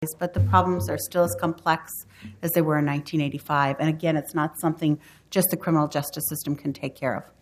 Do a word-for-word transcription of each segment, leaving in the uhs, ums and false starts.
but the problems are still as complex as they were in nineteen eighty-five. And again, it's not something just the criminal justice system can take care of.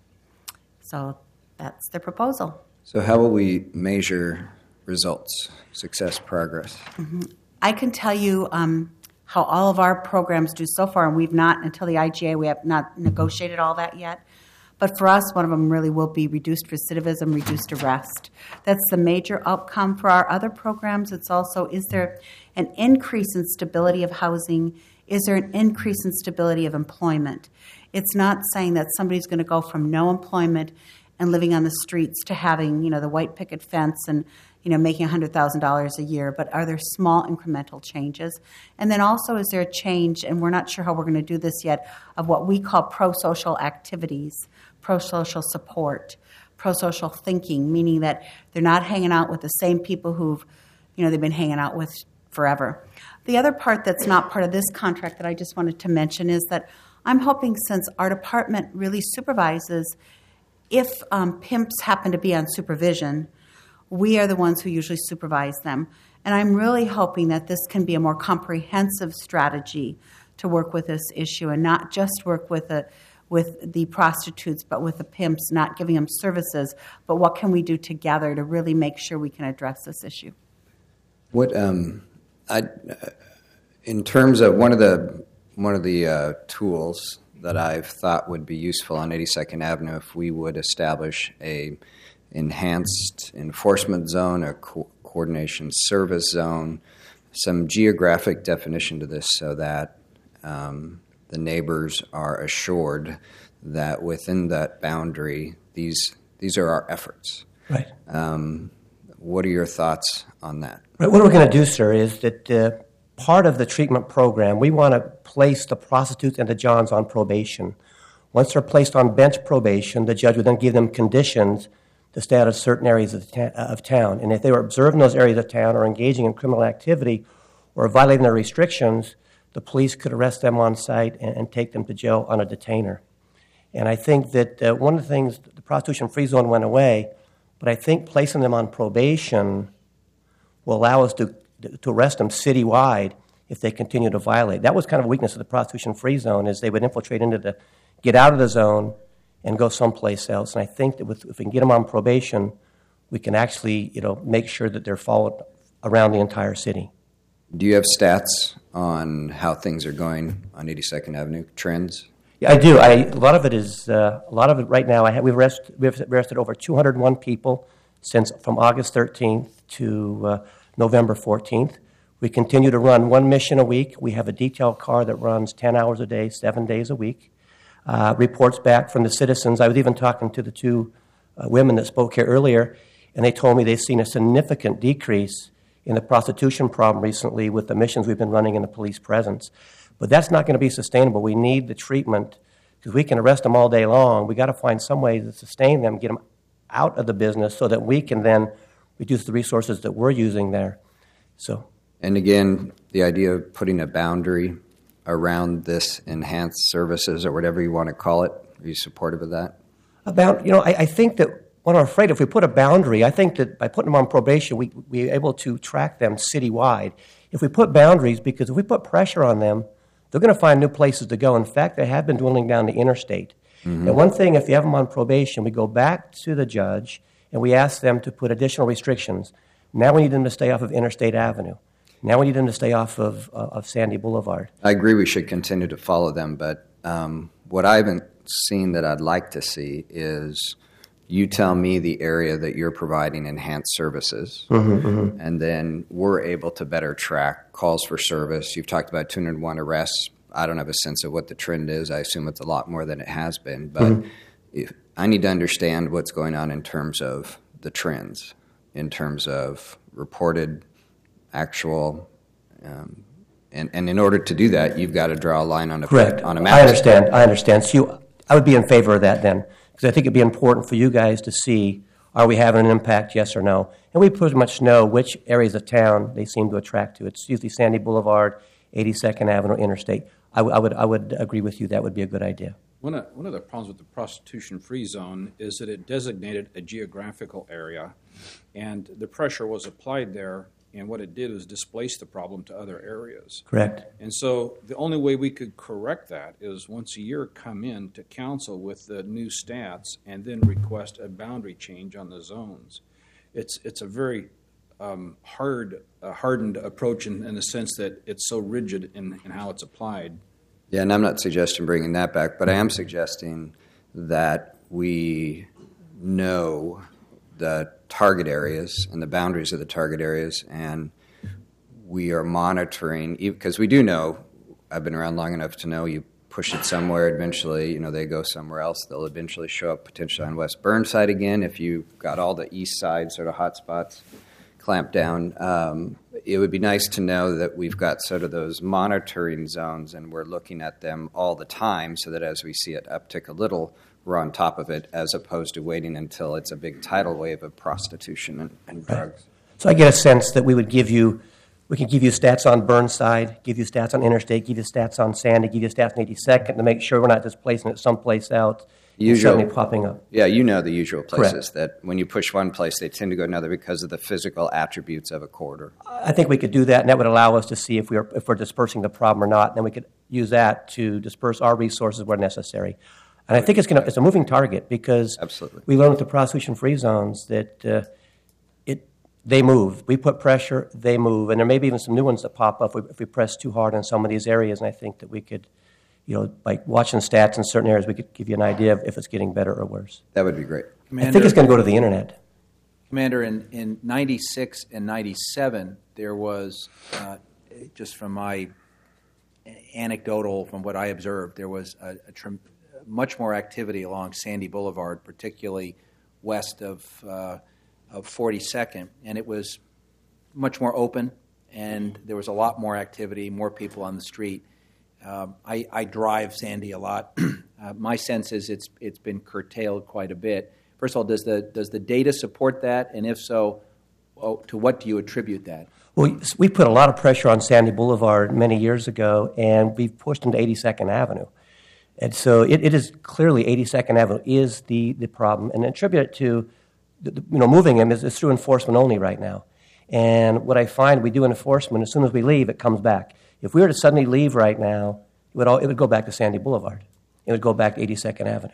So that's the proposal. So how will we measure results, success, progress? Mm-hmm. I can tell you um, how all of our programs do so far, and we've not, until the I G A, we have not negotiated all that yet. But for us, one of them really will be reduced recidivism, reduced arrest. That's the major outcome. For our other programs, it's also, is there an increase in stability of housing? Is there an increase in stability of employment? It's not saying that somebody's going to go from no employment and living on the streets to having, you know, the white picket fence and, you know, making one hundred thousand dollars a year, but are there small incremental changes? And then also, is there a change, and we're not sure how we're going to do this yet, of what we call pro-social activities, pro-social support, pro-social thinking, meaning that they're not hanging out with the same people who've, you know, they've been hanging out with forever. The other part that's not part of this contract that I just wanted to mention is that I'm hoping, since our department really supervises, if um, pimps happen to be on supervision, we are the ones who usually supervise them. And I'm really hoping that this can be a more comprehensive strategy to work with this issue and not just work with the, with the prostitutes, but with the pimps, not giving them services, but what can we do together to really make sure we can address this issue? What, um, I, in terms of one of the one of the uh, tools that I've thought would be useful on eighty-second Avenue, if we would establish a enhanced enforcement zone, a co- coordination service zone, some geographic definition to this so that um, the neighbors are assured that within that boundary, these these are our efforts. Right. Um, what are your thoughts on that? Right. What we're going to do, sir, is that uh, part of the treatment program, we want to place the prostitutes and the Johns on probation. Once they're placed on bench probation, the judge would then give them conditions to stay out of certain areas of, ta- of town. And if they were observing those areas of town or engaging in criminal activity or violating their restrictions, the police could arrest them on site and, and take them to jail on a detainer. And I think that uh, one of the things, the prostitution-free zone went away, but I think placing them on probation will allow us to, to arrest them citywide if they continue to violate. That was kind of a weakness of the prostitution-free zone, is they would infiltrate into the, get out of the zone and go someplace else. And I think that with, if we can get them on probation, we can actually, you know, make sure that they're followed around the entire city. Do you have stats on how things are going on eighty-second Avenue, trends? Yeah, I do. I, a lot of it is, uh, a lot of it right now, I have, we've, arrested, we've arrested over two hundred one people since from August thirteenth to uh, November fourteenth. We continue to run one mission a week. We have a detail car that runs ten hours a day, seven days a week. Uh, reports back from the citizens. I was even talking to the two uh, women that spoke here earlier, and they told me they've seen a significant decrease in the prostitution problem recently with the missions we've been running in the police presence. But that's not going to be sustainable. We need the treatment, because we can arrest them all day long. We've got to find some way to sustain them, get them out of the business so that we can then reduce the resources that we're using there. So, and again, the idea of putting a boundary around this enhanced services or whatever you want to call it, are you supportive of that? About, you know, I, I think that what I'm afraid, if we put a boundary, I think that by putting them on probation, we, we're able to track them citywide. If we put boundaries, because if we put pressure on them, they're going to find new places to go. In fact, they have been dwindling down the interstate. Mm-hmm. And one thing, if you have them on probation, we go back to the judge and we ask them to put additional restrictions. Now we need them to stay off of Interstate Avenue. Now we need them to stay off of, uh, of Sandy Boulevard. I agree we should continue to follow them, but um, what I haven't seen that I'd like to see is you tell me the area that you're providing enhanced services, mm-hmm, mm-hmm. and then we're able to better track calls for service. You've talked about two hundred one arrests. I don't have a sense of what the trend is. I assume it's a lot more than it has been, but mm-hmm. if, I need to understand what's going on in terms of the trends, in terms of reported, actual, um, and, and in order to do that, you've got to draw a line on a, Correct. on a map. I understand. I understand. So you, I would be in favor of that then. Because I think it'd be important for you guys to see, are we having an impact, yes or no? And we pretty much know which areas of town they seem to attract to. It's usually Sandy Boulevard, eighty-second Avenue, Interstate. I, w- I would I would agree with you. That would be a good idea. One of, one of the problems with the prostitution-free zone is that it designated a geographical area, and the pressure was applied there and what it did was displace the problem to other areas. Correct. And so the only way we could correct that is once a year come in to council with the new stats and then request a boundary change on the zones. It's it's a very um, hard, uh, hardened approach in, in the sense that it's so rigid in, in how it's applied. Yeah, and I'm not suggesting bringing that back, but I am suggesting that we know the target areas and the boundaries of the target areas, and we are monitoring, because we do know, I've been around long enough to know, you push it somewhere, eventually, you know, they go somewhere else. They'll eventually show up potentially on West Burnside again if you got all the east side sort of hot spots clamped down. Um, it would be nice to know that we've got sort of those monitoring zones and we're looking at them all the time so that as we see it uptick a little, we're on top of it as opposed to waiting until it's a big tidal wave of prostitution and, and drugs. So I get a sense that we would give you, we can give you stats on Burnside, give you stats on Interstate, give you stats on Sandy, give you stats on eighty-second to make sure we're not just placing it someplace else. Usual, suddenly popping up. Yeah, you know the usual places Correct. that when you push one place, they tend to go another because of the physical attributes of a corridor. I think we could do that, and that would allow us to see if we're if we're dispersing the problem or not. And then we could use that to disperse our resources where necessary. And I think it's going to, it's a moving target because Absolutely. we learned with the prostitution-free zones that uh, it they move. We put pressure, they move, and there may be even some new ones that pop up if we, if we press too hard in some of these areas. And I think that we could, you know, by watching stats in certain areas, we could give you an idea of if it's getting better or worse. That would be great. I think it's going to go to the internet. Commander, in, in ninety-six and ninety-seven, there was, uh, just from my anecdotal, from what I observed, there was a, a trim, much more activity along Sandy Boulevard, particularly west of, uh, of forty-second, and it was much more open, and there was a lot more activity, more people on the street. Um, I, I drive Sandy a lot. uh, my sense is it's it's been curtailed quite a bit. First of all, does the does the data support that? And if so, oh, to what do you attribute that? Well, we put a lot of pressure on Sandy Boulevard many years ago, and we've pushed into eighty-second Avenue. And so it, it is clearly eighty-second Avenue is the, the problem. And attribute it to, the, you know, moving them is, is through enforcement only right now. And what I find, we do enforcement, as soon as we leave, it comes back. If we were to suddenly leave right now, it would, all, it would go back to Sandy Boulevard. It would go back to eighty-second Avenue.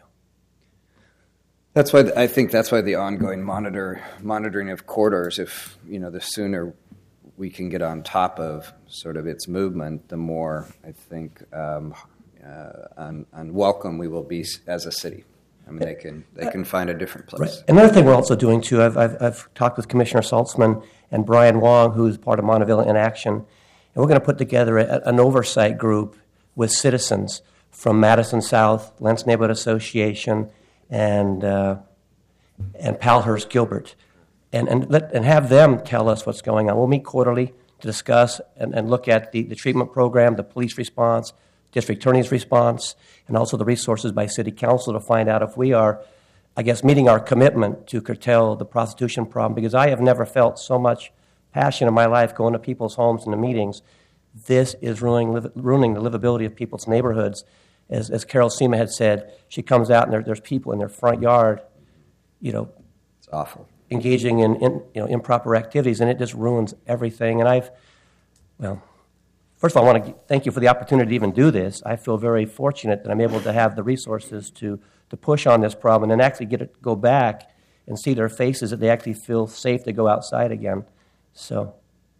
That's why I think that's why the ongoing monitor monitoring of corridors. If you know, the sooner we can get on top of sort of its movement, the more I think um, uh, un, unwelcome we will be as a city. I mean, they can they can find a different place. Right. Another thing we're also doing too. I've, I've I've talked with Commissioner Saltzman and Brian Wong, who's part of Monteville in Action, and we're going to put together a, an oversight group with citizens from Madison South, Lentz Neighborhood Association, and uh, and Palhurst Gilbert, and and let and have them tell us what's going on. We'll meet quarterly to discuss and, and look at the, the treatment program, the police response, district attorney's response, and also the resources by city council to find out if we are, I guess, meeting our commitment to curtail the prostitution problem. Because I have never felt so much passion in my life going to people's homes and the meetings. This is ruining ruining the livability of people's neighborhoods. As, as Carol Sema had said, she comes out and there, there's people in their front yard, you know, It's awful. engaging in, in you know improper activities, and it just ruins everything. And I've, well, first of all, I want to thank you for the opportunity to even do this. I feel very fortunate that I'm able to have the resources to to push on this problem and actually get it go back and see their faces that they actually feel safe to go outside again. So,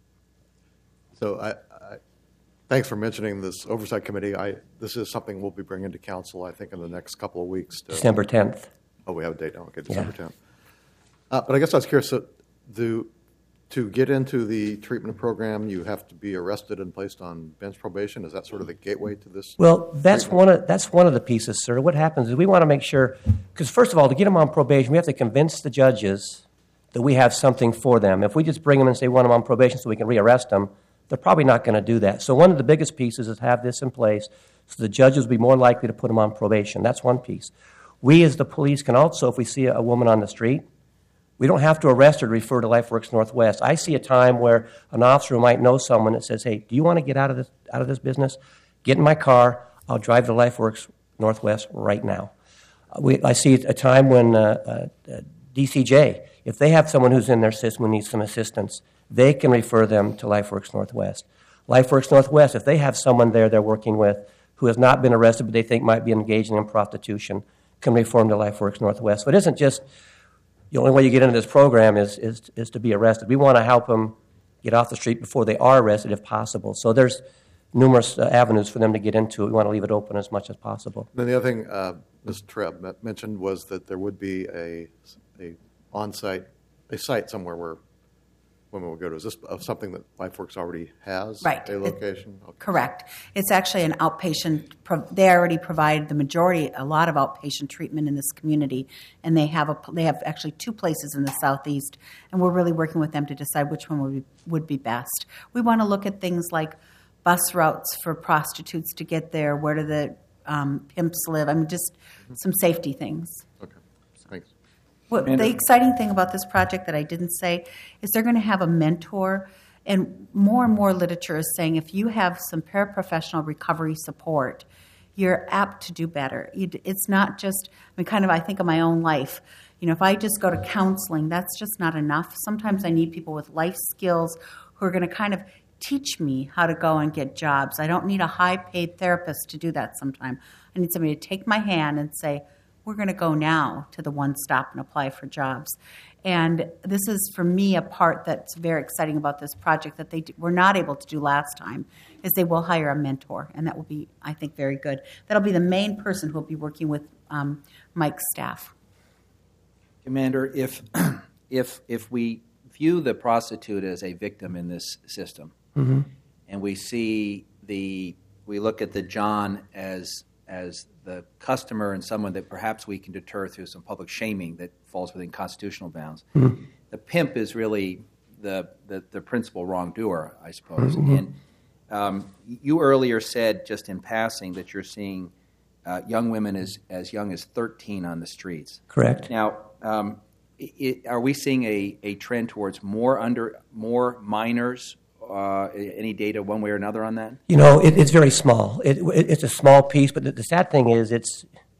So I, I, thanks for mentioning this oversight committee. I this is something we'll be bringing to council, I think, in the next couple of weeks. To, December tenth. Oh, we have a date now. Okay, December Yeah. tenth. Uh, but I guess I was curious. So do, to get into the treatment program, you have to be arrested and placed on bench probation? Is that sort of the gateway to this? Well, that's one of that's one of the pieces, sir. What happens is we want to make sure, because first of all, to get them on probation, we have to convince the judges that we have something for them. If we just bring them and say we want them on probation so we can rearrest them, they're probably not going to do that. So one of the biggest pieces is have this in place so the judges will be more likely to put them on probation. That's one piece. We as the police can also, if we see a woman on the street, we don't have to arrest her to refer to LifeWorks Northwest. I see a time where an officer might know someone that says, hey, do you want to get out of this out of this business? Get in my car. I'll drive to LifeWorks Northwest right now. Uh, we, I see a time when uh, uh, D C J, if they have someone who's in their system who needs some assistance, they can refer them to LifeWorks Northwest. LifeWorks Northwest, if they have someone there they're working with who has not been arrested but they think might be engaging in prostitution, can refer them to LifeWorks Northwest. So it isn't just the only way you get into this program is, is, is to be arrested. We want to help them get off the street before they are arrested if possible. So there's numerous uh, avenues for them to get into it. We want to leave it open as much as possible. Then the other thing uh, Miz Treb mentioned was that there would be a, a on-site, a site somewhere where women would go to. Is this something that LifeWorks already has? Right. A location? It, okay. Correct. It's actually an outpatient. They already provide the majority, a lot of outpatient treatment in this community, and they have a. They have actually two places in the southeast, and we're really working with them to decide which one would be, would be best. We want to look at things like bus routes for prostitutes to get there. Where do the um, pimps live? I mean, just mm-hmm. some safety things. Okay. Thanks. What, the exciting thing about this project that I didn't say is they're going to have a mentor, and more and more literature is saying if you have some paraprofessional recovery support, you're apt to do better. You, it's not just, I mean, kind of, I think of my own life. You know, if I just go to counseling, that's just not enough. Sometimes I need people with life skills who are going to kind of teach me how to go and get jobs. I don't need a high-paid therapist to do that sometime. I need somebody to take my hand and say, we're going to go now to the One Stop and apply for jobs. And this is, for me, a part that's very exciting about this project that they were not able to do last time, is they will hire a mentor, and that will be, I think, very good. That'll be the main person who will be working with um, Mike's staff. Commander, if, if, if we view the prostitute as a victim in this system, mm-hmm. and we see the, we look at the John as as the customer and someone that perhaps we can deter through some public shaming that falls within constitutional bounds. Mm-hmm. The pimp is really the, the, the principal wrongdoer, I suppose. Mm-hmm. And um, you earlier said, just in passing, that you're seeing uh, young women as, as young as thirteen on the streets. Correct. Now, um, it, are we seeing a, a trend towards more under more minors? Uh, any data one way or another on that? You know, it, it's very small. It, it, it's a small piece, but the, the sad thing is it's,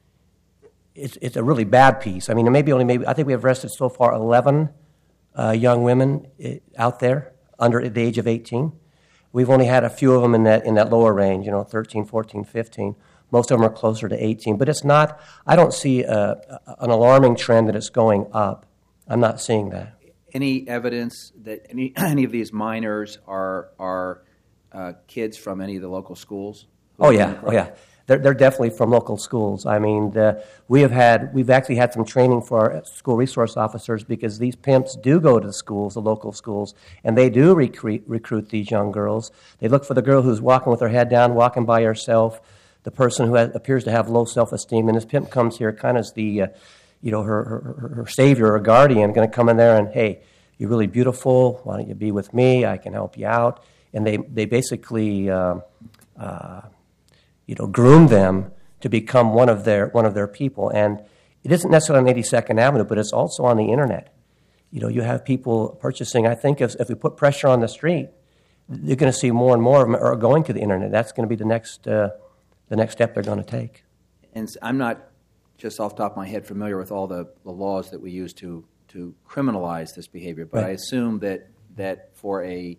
it's it's a really bad piece. I mean, maybe only maybe I think we have arrested so far eleven uh, young women out there under the age of eighteen. We've only had a few of them in that in that lower range, you know, thirteen, fourteen, fifteen. Most of them are closer to eighteen. But it's not, I don't see a, a, an alarming trend that it's going up. I'm not seeing that. Any evidence that any any of these minors are are uh, kids from any of the local schools? Oh yeah, oh yeah. They're they're definitely from local schools. I mean, the, we have had we've actually had some training for our school resource officers because these pimps do go to the schools, the local schools, and they do recruit recruit these young girls. They look for the girl who's walking with her head down, walking by herself, the person who has, appears to have low self-esteem, and this pimp comes here kind of as the uh, you know, her, her, her savior or guardian, going to come in there and, hey, you're really beautiful. Why don't you be with me? I can help you out. And they, they basically, uh, uh, you know, groom them to become one of their one of their people. And it isn't necessarily on eighty-second Avenue, but it's also on the internet. You know, you have people purchasing. I think if, if we put pressure on the street, you're going to see more and more of them are going to the internet. That's going to be the next uh, the next step they're going to take. And I'm not just off the top of my head familiar with all the, the laws that we use to, to criminalize this behavior, but right. I assume that that for a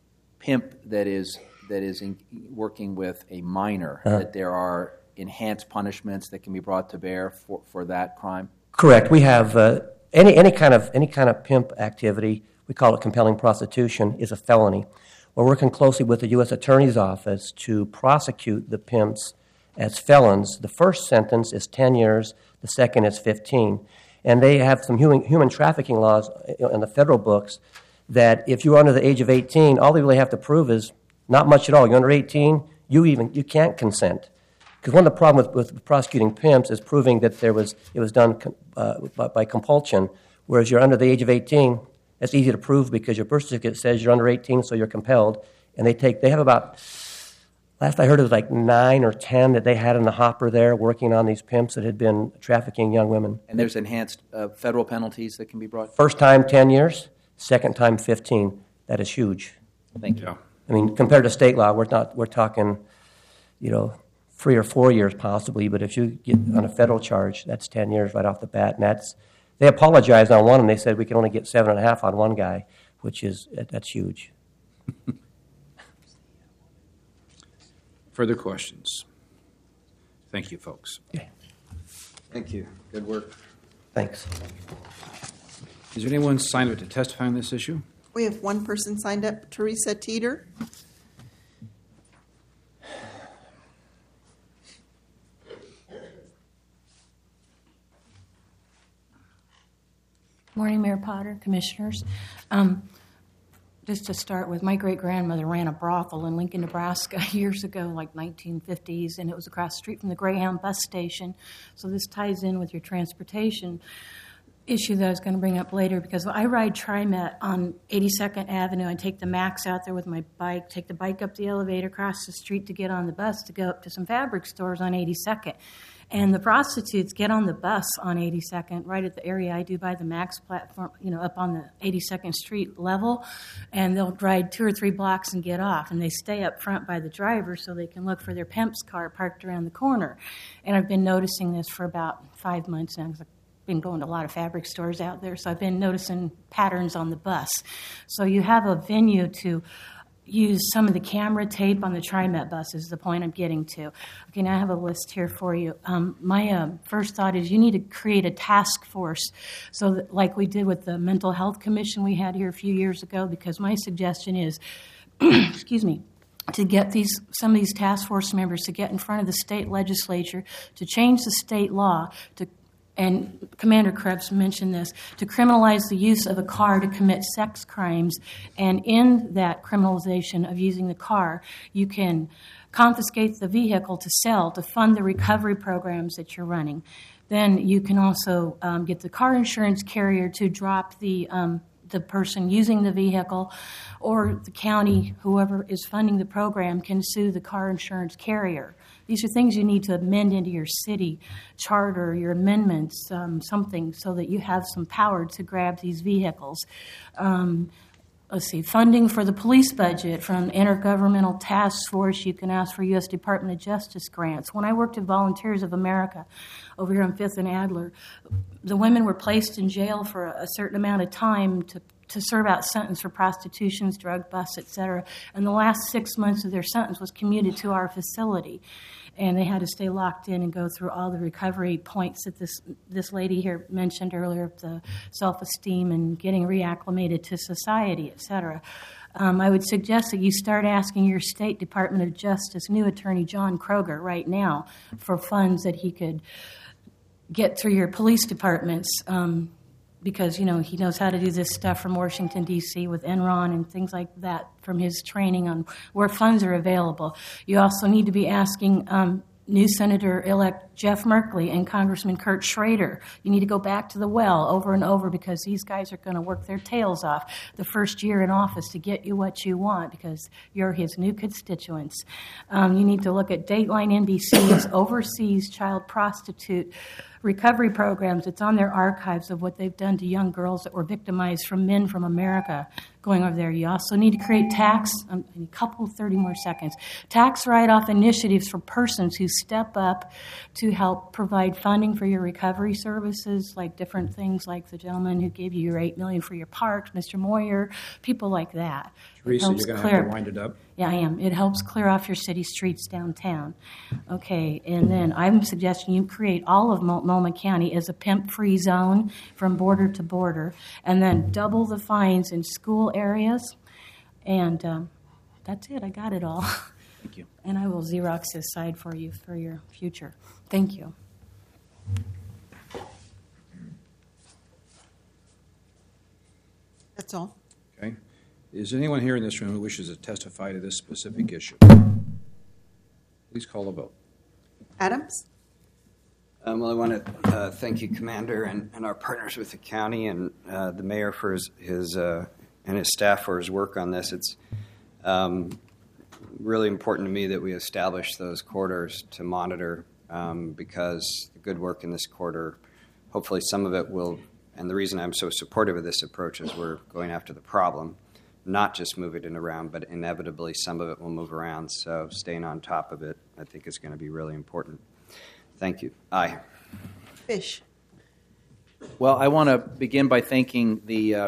pimp that is that is in, working with a minor, uh-huh. that there are enhanced punishments that can be brought to bear for, for that crime? Correct. We have uh, any any kind of any kind of pimp activity. We call it compelling prostitution. Is a felony. We're working closely with the U S Attorney's Office to prosecute the pimps as felons. The first sentence is ten years. The second is fifteen. And they have some human, human trafficking laws in the federal books that if you're under the age of eighteen, all they really have to prove is not much at all. You're under eighteen, you even you can't consent. Because one of the problems with, with prosecuting pimps is proving that there was it was done uh, by, by compulsion, whereas you're under the age of eighteen, that's easy to prove because your birth certificate says you're under eighteen, so you're compelled. And they take they have about, last I heard it was like nine or ten that they had in the hopper there working on these pimps that had been trafficking young women. And there's enhanced uh, federal penalties that can be brought? First time, ten years. Second time, fifteen. That is huge. Thank you. I mean, compared to state law, we're not we're talking, you know, three or four years possibly. But if you get on a federal charge, that's ten years right off the bat. And that's they apologized on one, and they said we can only get seven and a half on one guy, which is that's huge. Further questions? Thank you, folks. Okay. Thank you. Good work. Thanks. Is there anyone signed up to testify on this issue? We have one person signed up, Teresa Teeter. Morning, Mayor Potter, Commissioners. Um, just to start with, my great-grandmother ran a brothel in Lincoln, Nebraska years ago, like nineteen fifties, and it was across the street from the Greyhound bus station. So this ties in with your transportation issue that I was going to bring up later, because I ride TriMet on eighty-second Avenue. I take the Max out there with my bike, take the bike up the elevator, cross the street to get on the bus to go up to some fabric stores on eighty-second. And the prostitutes get on the bus on eighty-second, right at the area I do by the Max platform, you know, up on the eighty-second Street level, and they'll ride two or three blocks and get off, and they stay up front by the driver so they can look for their pimp's car parked around the corner. And I've been noticing this for about five months now, because I've been going to a lot of fabric stores out there, so I've been noticing patterns on the bus. So you have a venue to use some of the camera tape on the TriMet bus is the point I'm getting to. Okay, now I have a list here for you. Um, my uh, first thought is you need to create a task force, so that, like we did with the Mental Health Commission we had here a few years ago, because my suggestion is, excuse me, to get these some of these task force members to get in front of the state legislature to change the state law to, and Commander Krebs mentioned this, to criminalize the use of a car to commit sex crimes. And in that criminalization of using the car, you can confiscate the vehicle to sell, to fund the recovery programs that you're running. Then you can also um, get the car insurance carrier to drop the um, the person using the vehicle, or the county, whoever is funding the program, can sue the car insurance carrier. These are things you need to amend into your city charter, your amendments, um, something, so that you have some power to grab these vehicles. Um, let's see, funding for the police budget from Intergovernmental Task Force. You can ask for U S Department of Justice grants. When I worked at Volunteers of America over here on Fifth and Adler, the women were placed in jail for a certain amount of time to to serve out sentence for prostitutions, drug busts, et cetera. And the last six months of their sentence was commuted to our facility. And they had to stay locked in and go through all the recovery points that this this lady here mentioned earlier, the self-esteem and getting reacclimated to society, et cetera. Um, I would suggest that you start asking your State Department of Justice, new Attorney John Kroger, right now for funds that he could get through your police departments, um, because, you know, he knows how to do this stuff from Washington, D C with Enron and things like that from his training on where funds are available. You also need to be asking um, new Senator-elect Jeff Merkley and Congressman Kurt Schrader. You need to go back to the well over and over, because these guys are going to work their tails off the first year in office to get you what you want, because you're his new constituents. Um, you need to look at Dateline N B C's overseas child prostitute recovery programs. It's on their archives of what they've done to young girls that were victimized from men from America going over there. You also need to create tax, um, a couple, thirty more seconds, tax write-off initiatives for persons who step up to help provide funding for your recovery services, like different things like the gentleman who gave you your eight million dollars for your parks, Mister Moyer, people like that. Teresa, you're going to have to wind it up. Yeah, I am. It helps clear off your city streets downtown. Okay, and then I'm suggesting you create all of Multnomah County as a pimp-free zone from border to border, and then double the fines in school areas. And um, that's it. I got it all. Thank you. And I will Xerox this side for you for your future. Thank you. That's all. Okay. Is there anyone here in this room who wishes to testify to this specific issue? Please call the vote. Adams? Um, well, I want to uh, thank you, Commander, and, and our partners with the county and uh, the mayor for his, his uh, and his staff for his work on this. It's um, really important to me that we establish those corridors to monitor, um, because the good work in this corridor, hopefully some of it will, and the reason I'm so supportive of this approach is we're going after the problem, not just moving it around, but inevitably some of it will move around. So staying on top of it, I think, is going to be really important. Thank you. Aye. Fish? Well, I want to begin by thanking the uh,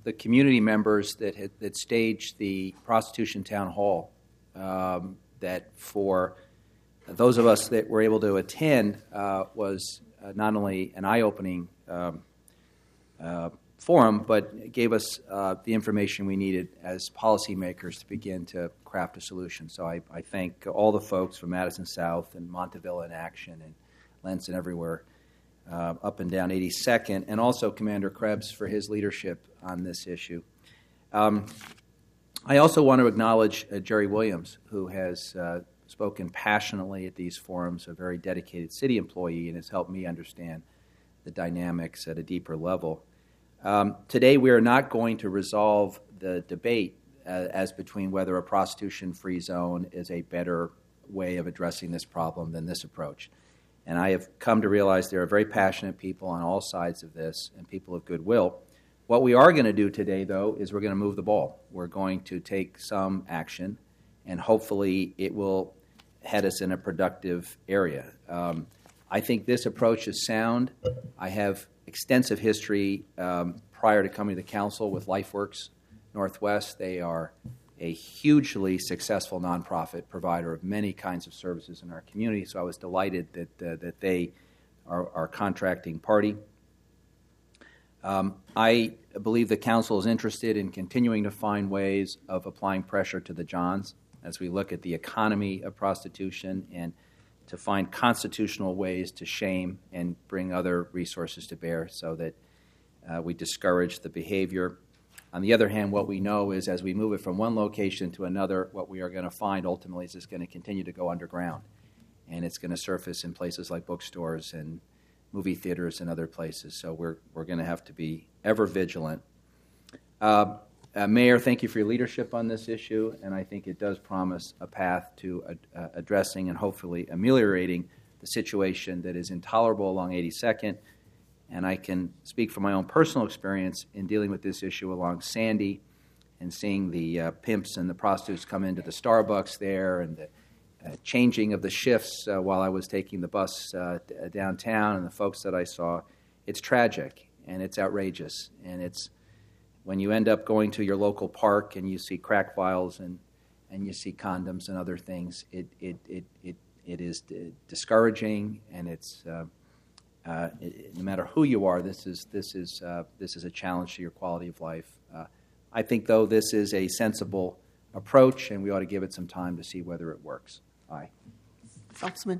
the community members that had, that staged the prostitution town hall. Um, that for those of us that were able to attend uh, was uh, not only an eye-opening um, uh, forum, but gave us uh, the information we needed as policymakers to begin to craft a solution. So I, I thank all the folks from Madison South and Montevilla in Action and Lentz and everywhere uh, up and down eighty-second, and also Commander Krebs for his leadership on this issue. Um, I also want to acknowledge uh, Jerry Williams, who has uh, spoken passionately at these forums, a very dedicated city employee, and has helped me understand the dynamics at a deeper level. Um, today, we are not going to resolve the debate uh, as between whether a prostitution-free zone is a better way of addressing this problem than this approach. And I have come to realize there are very passionate people on all sides of this and people of goodwill. What we are going to do today, though, is we're going to move the ball. We're going to take some action, and hopefully it will head us in a productive area. Um, I think this approach is sound. I have extensive history um, prior to coming to the council with LifeWorks Northwest. They are a hugely successful nonprofit provider of many kinds of services in our community, so I was delighted that uh, that they are our contracting party. Um, I believe the council is interested in continuing to find ways of applying pressure to the Johns as we look at the economy of prostitution and to find constitutional ways to shame and bring other resources to bear so that uh, we discourage the behavior. On the other hand, what we know is as we move it from one location to another, what we are going to find ultimately is it's going to continue to go underground. And it's going to surface in places like bookstores and movie theaters and other places. So we're we're going to have to be ever vigilant. Uh, uh, Mayor, thank you for your leadership on this issue, and I think it does promise a path to uh, addressing and hopefully ameliorating the situation that is intolerable along eighty-second. And I can speak from my own personal experience in dealing with this issue along Sandy and seeing the uh, pimps and the prostitutes come into the Starbucks there and the uh, changing of the shifts uh, while I was taking the bus uh, d- downtown and the folks that I saw. It's tragic and it's outrageous. And it's when you end up going to your local park and you see crack vials and, and you see condoms and other things, it, it, it, it, it is d- discouraging and it's... Uh, Uh, it, no matter who you are, this is this is uh, this is a challenge to your quality of life. Uh, I think, though, this is a sensible approach, and we ought to give it some time to see whether it works. Aye. Phelpsman.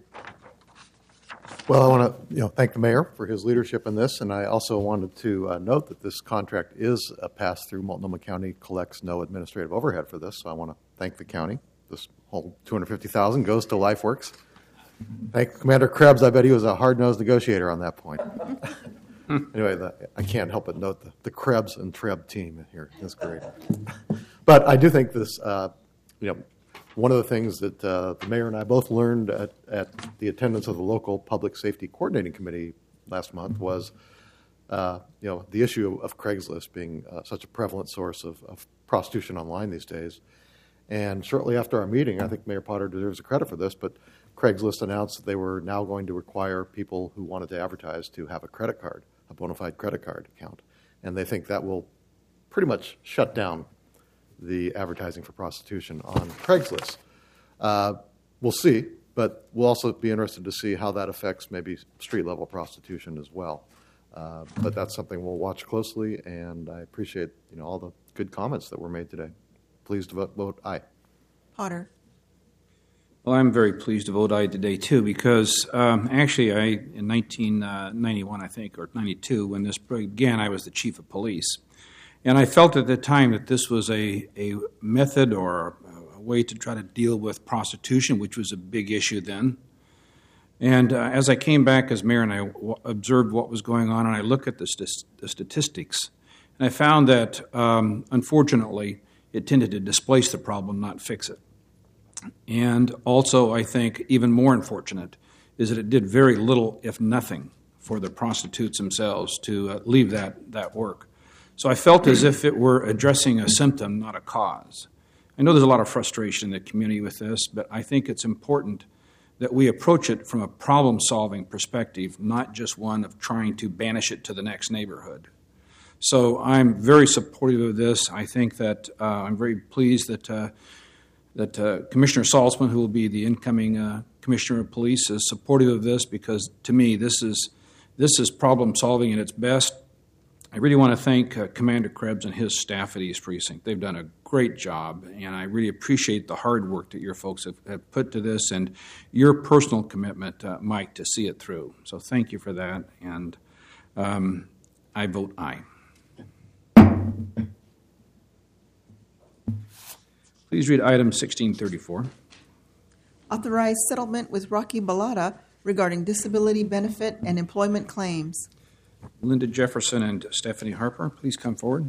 Well, I want to you know thank the mayor for his leadership in this, and I also wanted to uh, note that this contract is a pass-through. Multnomah County collects no administrative overhead for this, so I want to thank the county. This whole two hundred fifty thousand dollars goes to LifeWorks. Thank Commander Krebs. I bet he was a hard-nosed negotiator on that point. Anyway, the, I can't help but note the, the Krebs and Treb team here. That's great. But I do think this, uh, you know, one of the things that uh, the mayor and I both learned at, at the attendance of the local Public Safety Coordinating Committee last month was, uh, you know, the issue of Craigslist being uh, such a prevalent source of, of prostitution online these days. And shortly after our meeting, I think Mayor Potter deserves the credit for this, but Craigslist announced that they were now going to require people who wanted to advertise to have a credit card, a bona fide credit card account. And they think that will pretty much shut down the advertising for prostitution on Craigslist. Uh, we'll see, but we'll also be interested to see how that affects maybe street-level prostitution as well. Uh, but that's something we'll watch closely, and I appreciate you know all the good comments that were made today. Please vote, vote aye. Potter. Well, I'm very pleased to vote aye today, too, because um, actually I, in nineteen ninety-one, I think, or ninety-two, when this began, I was the chief of police. And I felt at the time that this was a, a method or a way to try to deal with prostitution, which was a big issue then. And uh, as I came back as mayor and I w- observed what was going on, and I looked at the, st- the statistics, and I found that, um, unfortunately, it tended to displace the problem, not fix it. And also, I think, even more unfortunate is that it did very little, if nothing, for the prostitutes themselves to uh, leave that, that work. So I felt as if it were addressing a symptom, not a cause. I know there's a lot of frustration in the community with this, but I think it's important that we approach it from a problem-solving perspective, not just one of trying to banish it to the next neighborhood. So I'm very supportive of this. I think that uh, I'm very pleased that uh, that uh, Commissioner Saltzman, who will be the incoming uh, Commissioner of Police, is supportive of this, because to me this is this is problem solving at its best. I really want to thank uh, Commander Krebs and his staff at East Precinct. They've done a great job, and I really appreciate the hard work that your folks have, have put to this and your personal commitment, uh, Mike, to see it through. So thank you for that, and um, I vote aye. Please read item sixteen thirty-four. Authorize settlement with Rocky Balata regarding disability benefit and employment claims. Linda Jefferson and Stephanie Harper, please come forward.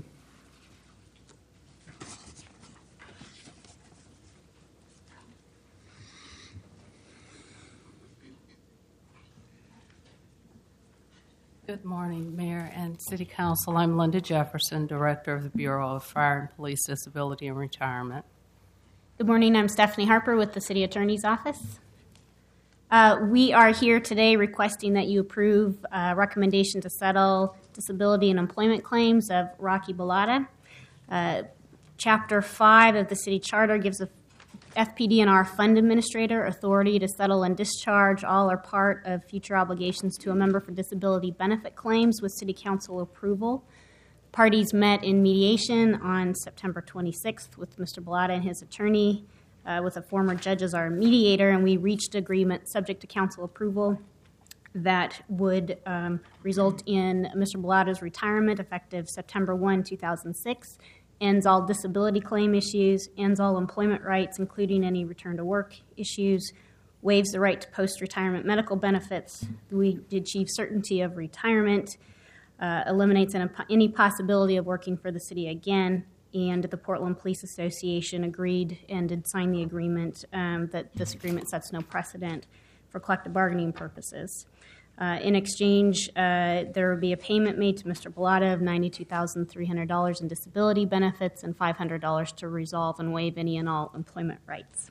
Good morning, Mayor and City Council. I'm Linda Jefferson, Director of the Bureau of Fire and Police Disability and Retirement. Good morning. I'm Stephanie Harper with the City Attorney's Office. Uh, we are here today requesting that you approve a recommendation to settle disability and employment claims of Rocky Balata. Uh, Chapter five of the City Charter gives the F P D and R Fund Administrator authority to settle and discharge all or part of future obligations to a member for disability benefit claims with City Council approval. Parties met in mediation on September twenty-sixth with Mister Balata and his attorney, uh, with a former judge as our mediator, and we reached agreement subject to council approval that would um, result in Mister Balata's retirement effective September first, two thousand six, ends all disability claim issues, ends all employment rights, including any return to work issues, waives the right to post-retirement medical benefits. We achieve certainty of retirement, uh, eliminates an, any possibility of working for the city again, and the Portland Police Association agreed and did sign the agreement um, that this agreement sets no precedent for collective bargaining purposes. Uh, in exchange, uh, there will be a payment made to Mister Balata of ninety-two thousand three hundred dollars in disability benefits and five hundred dollars to resolve and waive any and all employment rights.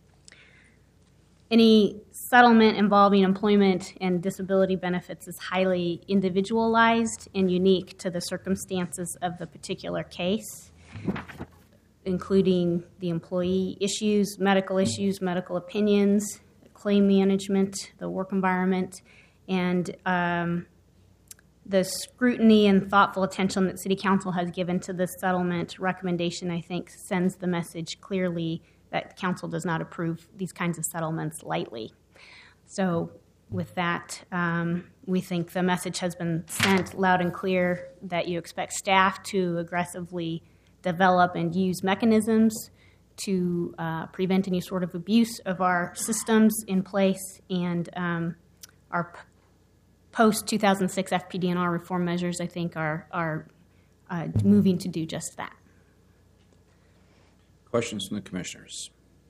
Any settlement involving employment and disability benefits is highly individualized and unique to the circumstances of the particular case, including the employee issues, medical issues, medical opinions, claim management, the work environment, and um, the scrutiny and thoughtful attention that City Council has given to this settlement recommendation, I think, sends the message clearly that Council does not approve these kinds of settlements lightly. So with that, um, we think the message has been sent loud and clear that you expect staff to aggressively develop and use mechanisms to uh, prevent any sort of abuse of our systems in place, and um, our p- post two thousand six F P D and R reform measures, I think, are, are uh, moving to do just that. Questions from the commissioners?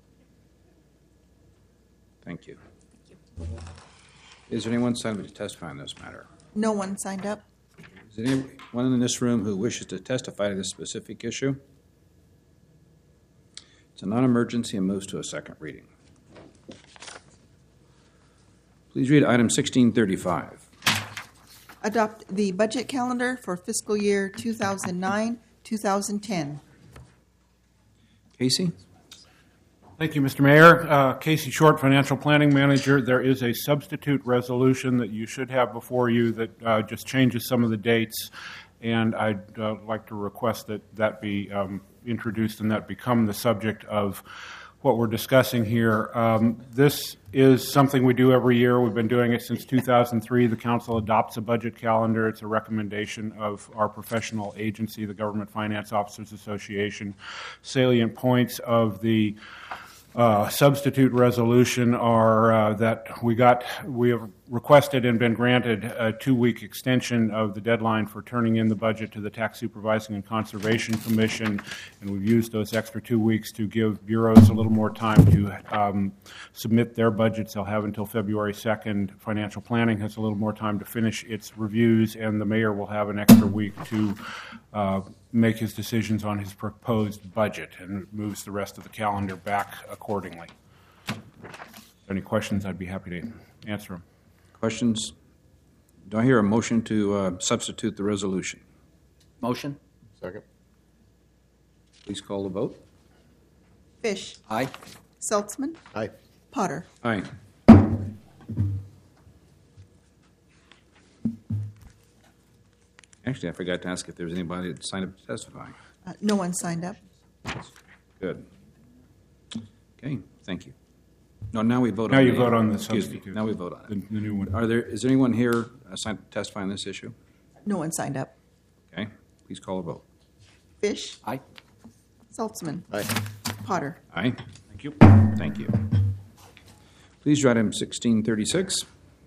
Thank you. Thank you. Is there anyone signed up to testify on this matter? No one signed up. Is there anyone in this room who wishes to testify to this specific issue? It's a non-emergency and moves to a second reading. Please read item sixteen thirty-five. Adopt the budget calendar for fiscal year two thousand nine, two thousand ten. Casey? Thank you, Mister Mayor. Uh, Casey Short, Financial Planning Manager. There is a substitute resolution that you should have before you that uh, just changes some of the dates, and I'd uh, like to request that that be um, introduced and that become the subject of what we're discussing here. Um, this is something we do every year. We've been doing it since two thousand three. The Council adopts a budget calendar. It's a recommendation of our professional agency, the Government Finance Officers Association. Salient points of the Uh, substitute resolution are uh, that we got, we have requested and been granted a two-week extension of the deadline for turning in the budget to the Tax Supervising and Conservation Commission, and we've used those extra two weeks to give bureaus a little more time to um, submit their budgets. They'll have until February second. Financial Planning has a little more time to finish its reviews, and the mayor will have an extra week to uh, make his decisions on his proposed budget, and it moves the rest of the calendar back accordingly. Any questions, I'd be happy to answer them. Questions? Do I hear a motion to uh, substitute the resolution? Motion? Second. Please call the vote. Fish. Aye. Saltzman. Aye. Potter. Aye. Actually, I forgot to ask if there was anybody that signed up to testify. Uh, no one signed up. Good. Okay, thank you. No, now we vote Now on you the- vote on the excuse me, substitute. Now we vote on The it. the new one. Are there, is there anyone here uh, signed up to testify on this issue? No one signed up. Okay, please call a vote. Fish. Aye. Saltzman. Aye. Potter. Aye. Thank you. Thank you. Please read item sixteen thirty-six.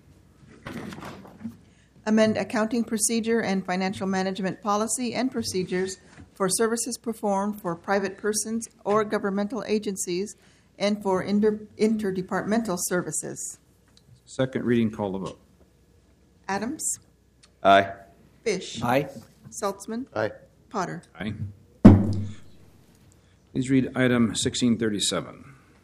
Amend accounting procedure and financial management policy and procedures for services performed for private persons or governmental agencies and for inter- interdepartmental services. Second reading, call the vote. Adams. Aye. Fish. Aye. Saltzman. Aye. Potter. Aye. Please read item sixteen thirty-seven.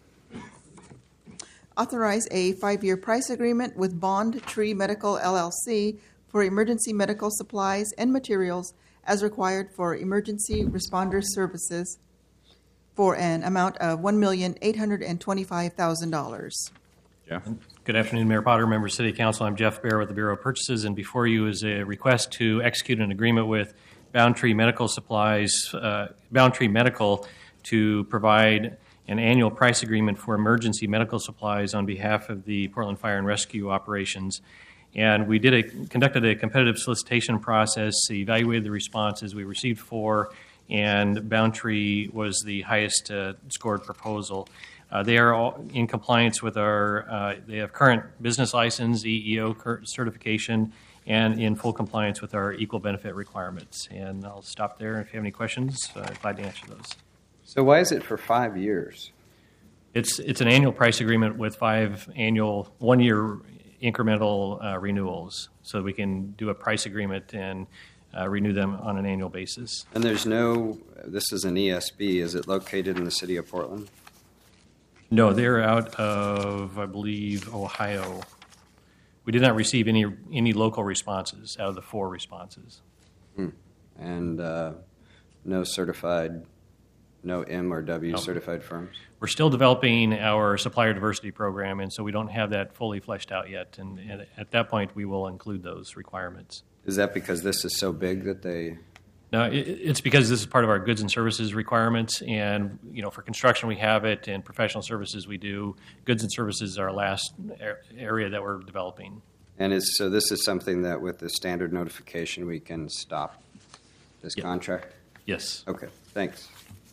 Authorize a five-year price agreement with Bond Tree Medical L L C for emergency medical supplies and materials as required for emergency responder services for an amount of one million eight hundred twenty-five thousand dollars. Jeff? Good afternoon, Mayor Potter, members of City Council. I'm Jeff Bear with the Bureau of Purchases, and before you is a request to execute an agreement with Boundtree Medical Supplies, uh, Boundtree Medical, to provide an annual price agreement for emergency medical supplies on behalf of the Portland Fire and Rescue operations. And we did a, conducted a competitive solicitation process, evaluated the responses. We received four, and Boundtree was the highest uh, scored proposal. Uh, they are all in compliance with our, uh, they have current business license, E E O certification, and in full compliance with our equal benefit requirements. And I'll stop there. If you have any questions, uh, I'm glad to answer those. So why is it for five years? It's it's an annual price agreement with five annual, one-year incremental uh, renewals, so we can do a price agreement and uh, renew them on an annual basis. And there's no, this is an E S B. Is it located in the city of Portland? No, they're out of, I believe, Ohio. We did not receive any any local responses out of the four responses. Hmm. And uh, no certified, no M or W No. certified firms? We're still developing our supplier diversity program, and so we don't have that fully fleshed out yet. And, and at that point, we will include those requirements. Is that because this is so big that they... No, it, it's because this is part of our goods and services requirements, and you know, for construction we have it, and professional services we do. Goods and services is our last er- area that we're developing. And is, so this is something that with the standard notification we can stop this Yep. contract? Yes. Okay, thanks.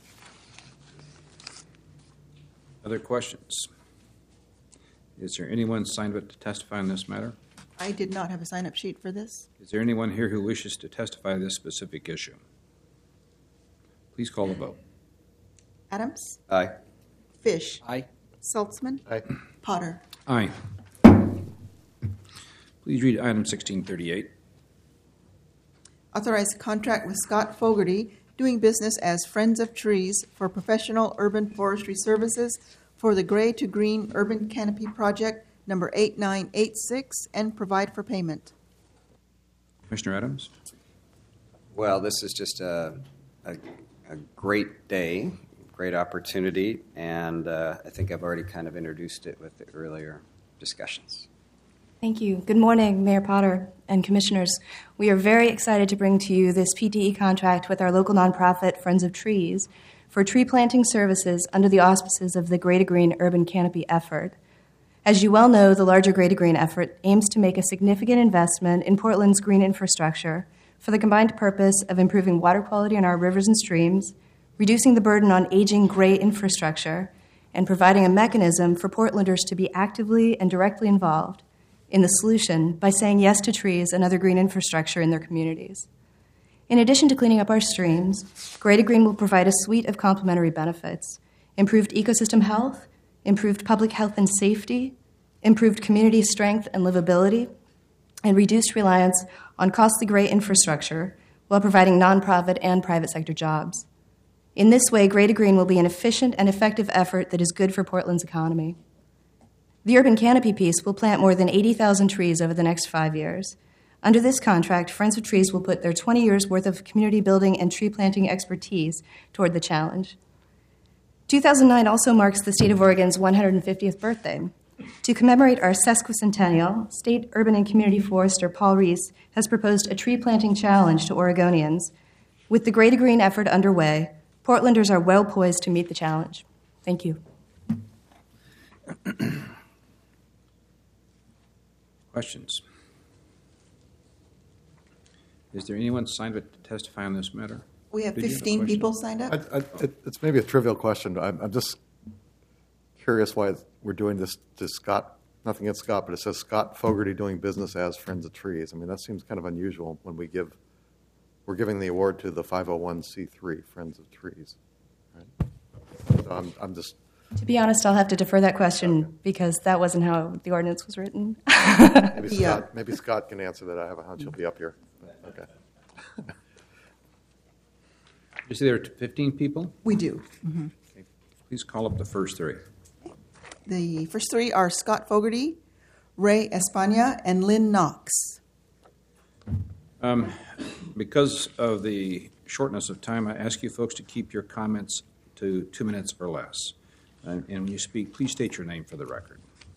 Other questions? Is there anyone signed up to testify on this matter? I did not have a sign-up sheet for this. Is there anyone here who wishes to testify on this specific issue? Please call the vote. Adams. Aye. Fish. Aye. Saltzman. Aye. Potter. Aye. Please read item sixteen thirty-eight. Authorize a contract with Scott Fogarty, doing business as Friends of Trees, for professional urban forestry services for the Gray to Green Urban Canopy Project, number eight nine eight six, and provide for payment. Commissioner Adams? Well, this is just a, a, a great day, great opportunity, and uh, I think I've already kind of introduced it with the earlier discussions. Thank you. Good morning, Mayor Potter and Commissioners. We are very excited to bring to you this P T E contract with our local nonprofit, Friends of Trees, for tree planting services under the auspices of the Gray to Green Urban Canopy effort. As you well know, the larger Gray to Green effort aims to make a significant investment in Portland's green infrastructure for the combined purpose of improving water quality in our rivers and streams, reducing the burden on aging gray infrastructure, and providing a mechanism for Portlanders to be actively and directly involved in the solution by saying yes to trees and other green infrastructure in their communities. In addition to cleaning up our streams, Gray to Green will provide a suite of complementary benefits: improved ecosystem health, improved public health and safety, improved community strength and livability, and reduced reliance on costly gray infrastructure while providing nonprofit and private sector jobs. In this way, Gray to Green will be an efficient and effective effort that is good for Portland's economy. The Urban Canopy piece will plant more than eighty thousand trees over the next five years. Under this contract, Friends of Trees will put their twenty years' worth of community building and tree planting expertise toward the challenge. two thousand nine also marks the state of Oregon's one hundred fiftieth birthday. To commemorate our sesquicentennial, State Urban and Community Forester Paul Reese has proposed a tree planting challenge to Oregonians. With the Greater Green effort underway, Portlanders are well poised to meet the challenge. Thank you. Questions? Is there anyone signed up to testify on this matter? We have Did you have a fifteen question? people signed up. I, I, it, it's maybe a trivial question. I'm, I'm just curious why we're doing this to Scott. Nothing against Scott, but it says Scott Fogarty doing business as Friends of Trees. I mean, that seems kind of unusual when we give, we're giving the award to the five oh one c three, Friends of Trees. Right? So I'm, I'm just. To be honest, I'll have to defer that question because that wasn't how the ordinance was written. Maybe, Yeah. Scott, maybe Scott can answer that. I have a hunch he'll be up here. Okay. You say there are fifteen people? We do. Okay. Please call up the first three. The first three are Scott Fogarty, Ray Espana, and Lynn Knox. Um, because of the shortness of time, I ask you folks to keep your comments to two minutes or less. And, and when you speak, please state your name for the record.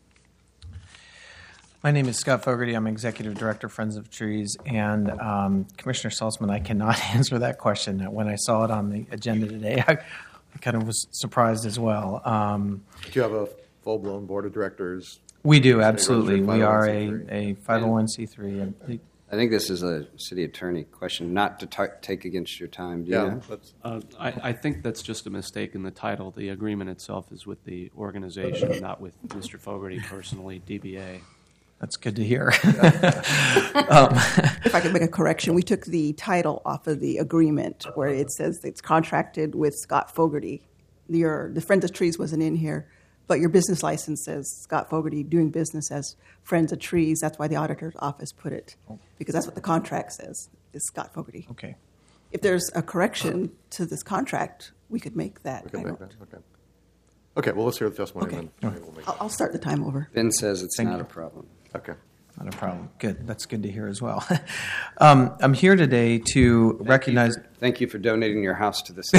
My name is Scott Fogarty. I'm Executive Director, Friends of Trees. And um, Commissioner Salzman, I cannot answer that question. When I saw it on the agenda today, I, I kind of was surprised as well. Um, Do you have a full-blown board of directors? we do, absolutely. We five oh one are c three. a, a five oh one c three. And I think this is a city attorney question, not to tar- take against your time. Do you Yeah, know? that's, Uh, I, I think that's just a mistake in the title. The agreement itself is with the organization, not with Mister Fogarty personally, D B A. that's good to hear. If I could make a correction, we took the title off of the agreement where it says it's contracted with Scott Fogarty. Your, the Friends of Trees wasn't in here, but your business license says Scott Fogarty doing business as Friends of Trees. That's why the auditor's office put it, because that's what the contract says, is Scott Fogarty. Okay. If there's a correction to this contract, we could make that. we can I make don't- that. Okay. Okay, well, let's hear the testimony. Okay. And then maybe we'll make I'll, I'll start the time over. Ben says it's Thank not you. a problem. Okay. Not a problem. Good. That's good to hear as well. um, I'm here today to Thank recognize. You for, thank you for donating your house to the city.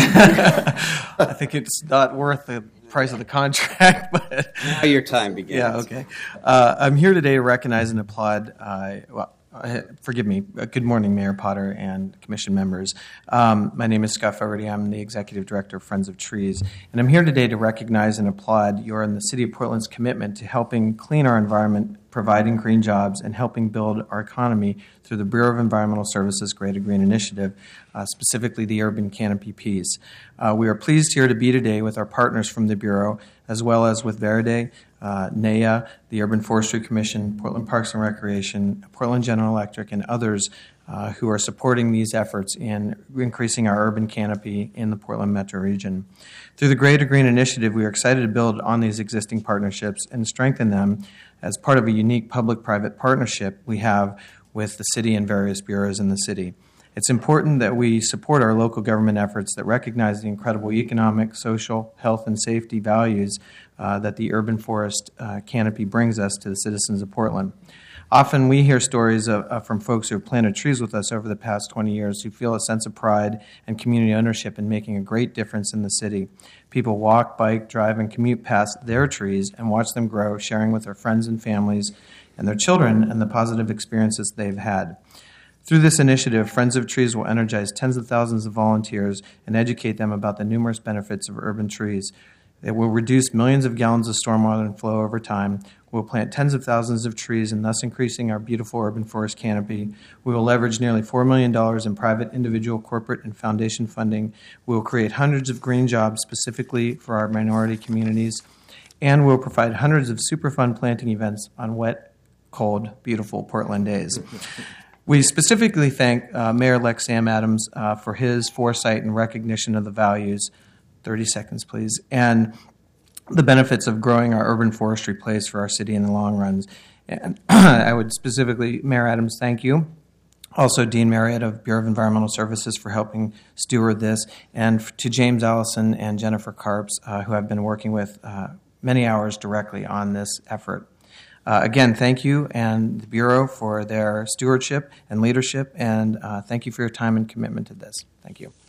I think it's not worth the price of the contract, but Now your time begins. yeah, okay. Uh, I'm here today to recognize and applaud. Uh, well, uh, forgive me. Uh, good morning, Mayor Potter and Commission members. Um, my name is Scott Fogarty. I'm the Executive Director of Friends of Trees, and I'm here today to recognize and applaud your and the City of Portland's commitment to helping clean our environment, providing green jobs, and helping build our economy through the Bureau of Environmental Services Greater Green Initiative, uh, specifically the Urban Canopy Piece. Uh, we are pleased here to be today with our partners from the Bureau, as well as with Verde, uh, N E A, the Urban Forestry Commission, Portland Parks and Recreation, Portland General Electric, and others uh, who are supporting these efforts in increasing our urban canopy in the Portland metro region. Through the Greater Green Initiative, we are excited to build on these existing partnerships and strengthen them as part of a unique public-private partnership we have with the city and various bureaus in the city. It's important that we support our local government efforts that recognize the incredible economic, social, health, and safety values uh, that the urban forest uh, canopy brings us to the citizens of Portland. Often we hear stories of, uh, from folks who have planted trees with us over the past twenty years who feel a sense of pride and community ownership in making a great difference in the city. People walk, bike, drive, and commute past their trees and watch them grow, sharing with their friends and families and their children and the positive experiences they've had. Through this initiative, Friends of Trees will energize tens of thousands of volunteers and educate them about the numerous benefits of urban trees. It will reduce millions of gallons of stormwater and flow over time. We'll plant tens of thousands of trees and thus increasing our beautiful urban forest canopy. We will leverage nearly four million dollars in private, individual, corporate, and foundation funding. We will create hundreds of green jobs specifically for our minority communities. And we'll provide hundreds of super fun planting events on wet, cold, beautiful Portland days. We specifically thank uh, Mayor-elect Sam Adams uh, for his foresight and recognition of the values, thirty seconds please, and the benefits of growing our urban forestry plays for our city in the long runs. And I would specifically, Mayor Adams, thank you. Also, Dean Marriott of Bureau of Environmental Services for helping steward this, and to James Allison and Jennifer Karps, uh, who have been working with uh, many hours directly on this effort. Uh, again, thank you and the Bureau for their stewardship and leadership, and uh, thank you for your time and commitment to this. Thank you.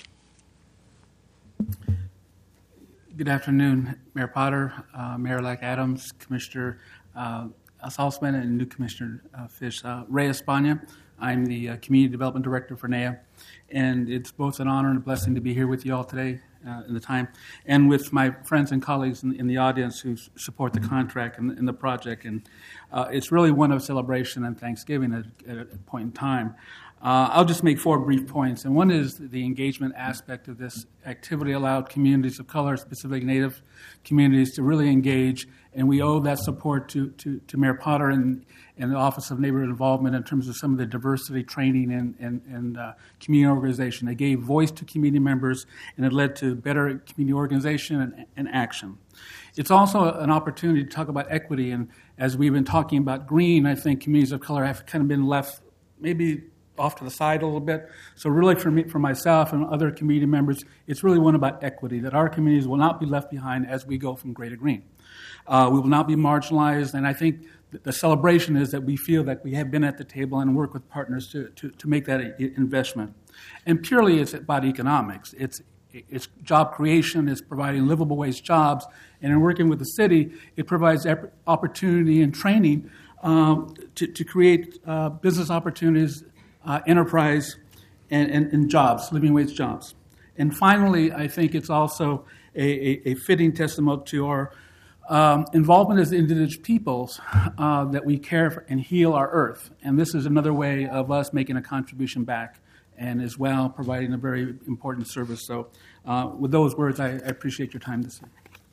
Good afternoon, Mayor Potter, uh, Mayor-elect Adams, Commissioner uh, Salzman, and new Commissioner uh, Fish. Uh, Ray Espana. I'm the uh, Community Development Director for N A A, and it's both an honor and a blessing to be here with you all today uh, in the time, and with my friends and colleagues in, in the audience who s- support the contract and, and the project. And uh, it's really one of celebration and Thanksgiving at, at a point in time. Uh, I'll just make four brief points, and one is the engagement aspect of this activity allowed communities of color, specifically Native communities, to really engage, and we owe that support to, to, to Mayor Potter and, and the Office of Neighborhood Involvement in terms of some of the diversity training and, and, and uh, community organization. They gave voice to community members, and it led to better community organization and, and action. It's also an opportunity to talk about equity, and as we've been talking about green, I think communities of color have kind of been left maybe off to the side a little bit. So really for me, for myself and other community members, it's really one about equity, that our communities will not be left behind as we go from gray to green. Uh, we will not be marginalized, and I think the celebration is that we feel that we have been at the table and work with partners to, to, to make that investment. And purely it's about economics. It's It's job creation, it's providing livable wage jobs, and in working with the city, it provides opportunity and training um, to, to create uh, business opportunities, uh, enterprise, and, and, and jobs, living wage jobs. And finally, I think it's also a, a, a fitting testament to our um, involvement as indigenous peoples uh, that we care for and heal our earth. And this is another way of us making a contribution back, and as well providing a very important service. So uh, with those words, I, I appreciate your time this evening.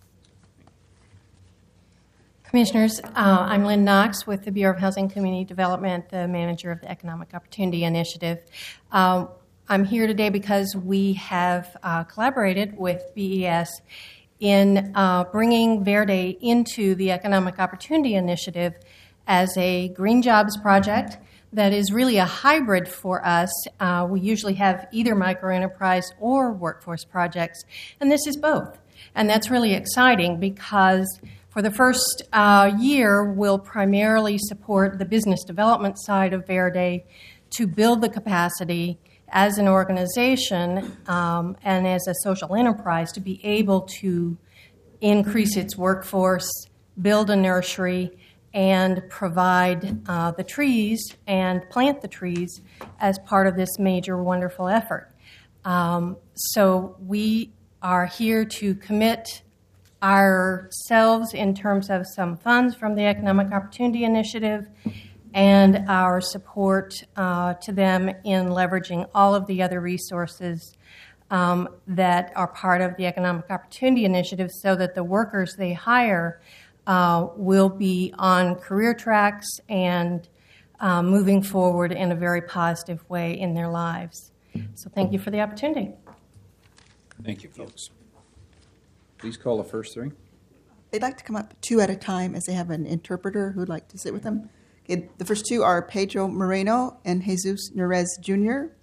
Commissioners, uh, I'm Lynn Knox with the Bureau of Housing and Community Development, the manager of the Economic Opportunity Initiative. Um, I'm here today because we have uh, collaborated with B E S in uh, bringing Verde into the Economic Opportunity Initiative as a green jobs project that is really a hybrid for us. Uh, we usually have either microenterprise or workforce projects, and this is both. And that's really exciting because for the first uh, year, we'll primarily support the business development side of Verde to build the capacity as an organization um, and as a social enterprise to be able to increase its workforce, build a nursery, and provide uh, the trees and plant the trees as part of this major, wonderful effort. Um, so we are here to commit ourselves in terms of some funds from the Economic Opportunity Initiative and our support uh, to them in leveraging all of the other resources um, that are part of the Economic Opportunity Initiative so that the workers they hire uh, will be on career tracks and uh, moving forward in a very positive way in their lives. So thank you for the opportunity. Thank you, folks. Please call the first three. They'd like to come up two at a time as they have an interpreter who'd like to sit with them. Okay, the first two are Pedro Moreno and Jesus Nerez Junior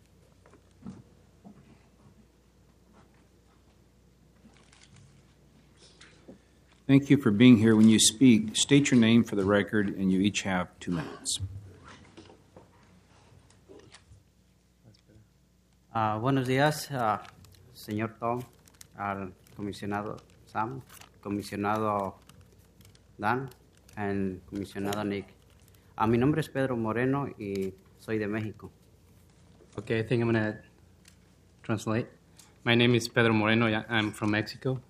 Thank you for being here. When you speak, state your name for the record, and you each have two minutes. Uh, buenos días, uh, señor Tom, al comisionado Sam, comisionado Dan, and comisionado Nick. Uh, mi nombre es Pedro Moreno y soy de México. Okay, I think I'm going to translate. My name is Pedro Moreno. I'm from Mexico.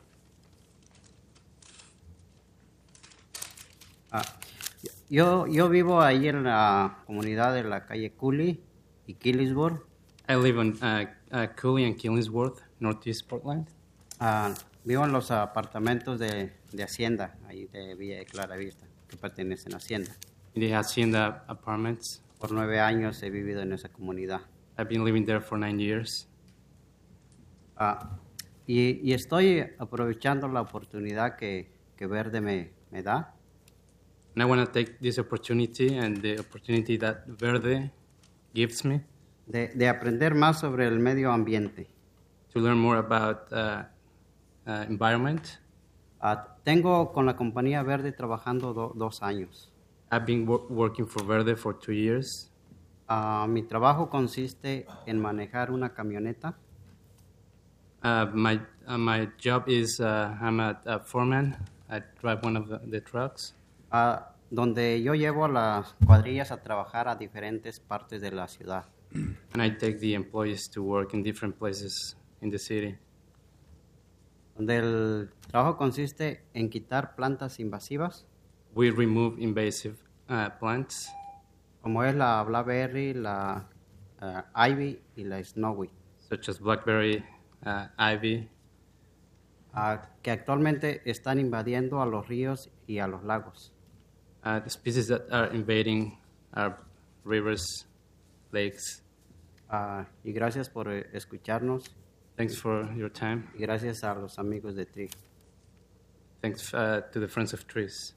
Uh, yo, yo vivo ahí en la comunidad de la calle Cooley y Killingsworth. I live on uh, uh, Cooley and Killingsworth, Northeast Portland. Uh, vivo en los apartamentos de, de Hacienda, ahí de Villa de Claravista, que pertenecen a Hacienda. In the Hacienda apartments. Por nueve años he vivido en esa comunidad. I've been living there for nine years. Uh, y, y estoy aprovechando la oportunidad que, que Verde me, me da. And I want to take this opportunity and the opportunity that Verde gives me. De, de aprender más sobre el medio ambiente. To learn more about uh, uh, environment. Uh, tengo con la compañía Verde trabajando do, dos años. I've been wor- working for Verde for two years. Ah, mi trabajo consiste en manejar una camioneta. Uh, my uh, my job is uh, I'm a, a foreman. I drive one of the, the trucks. Ah, donde yo llevo a las cuadrillas a trabajar a diferentes partes de la ciudad. And I take the employees to work in different places in the city. Donde el trabajo consiste en quitar plantas invasivas. We remove invasive uh, plants. Como es la blackberry, la uh, ivy y la snowy. Such as blackberry, uh, ivy. Uh, que actualmente están invadiendo a los ríos y a los lagos. Uh, the species that are invading are rivers, lakes. Uh, y gracias por escucharnos. Thanks for your time. Y gracias a los amigos de Tree. Thanks uh, to the Friends of Trees.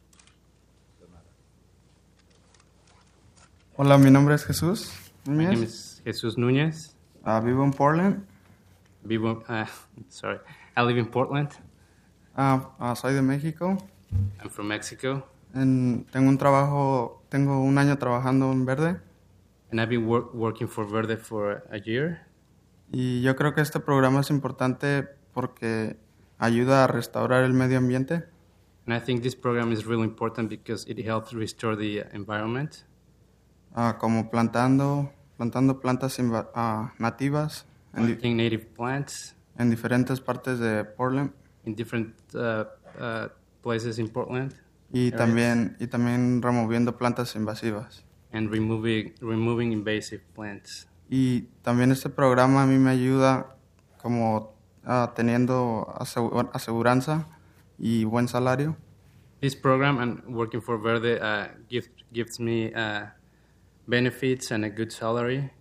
Hola, mi nombre es Jesús Núñez. My name is Jesus Núñez. Uh, vivo en Portland. Vivo, uh, sorry, I live in Portland. Uh, uh, soy de México. I'm from Mexico. En, tengo un trabajo, tengo un año trabajando en Verde. And I've been work, working for Verde for a year. Y yo creo que este programa es importante porque ayuda a restaurar el medio ambiente. And I think this program is really important because it helps restore the environment. Uh, como plantando, plantando plantas inva- uh, nativas en, di- Planting native plants en diferentes partes de Portland. in different uh, uh, places in Portland. Y areas. también, y también removiendo plantas invasivas. And removing, removing invasive plants. Y también este programa a mí me ayuda como uh, teniendo asegu- aseguranza y buen salario. This program and working for Verde uh, gives, gives me uh, benefits and a good salary.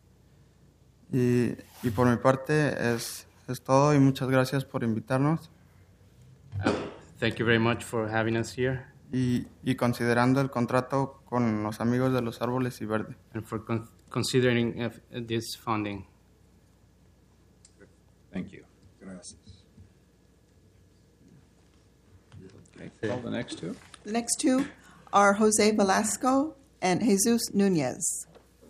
Y, y por mi parte es, es todo y muchas gracias por invitarnos. Uh, thank you very much for having us here Y, y considerando el contrato con los amigos de los árboles y verde. and for con- considering uh, this funding. Thank you. Gracias. Okay, call the next two. The next two are Jose Velasco and Jesus Nunez.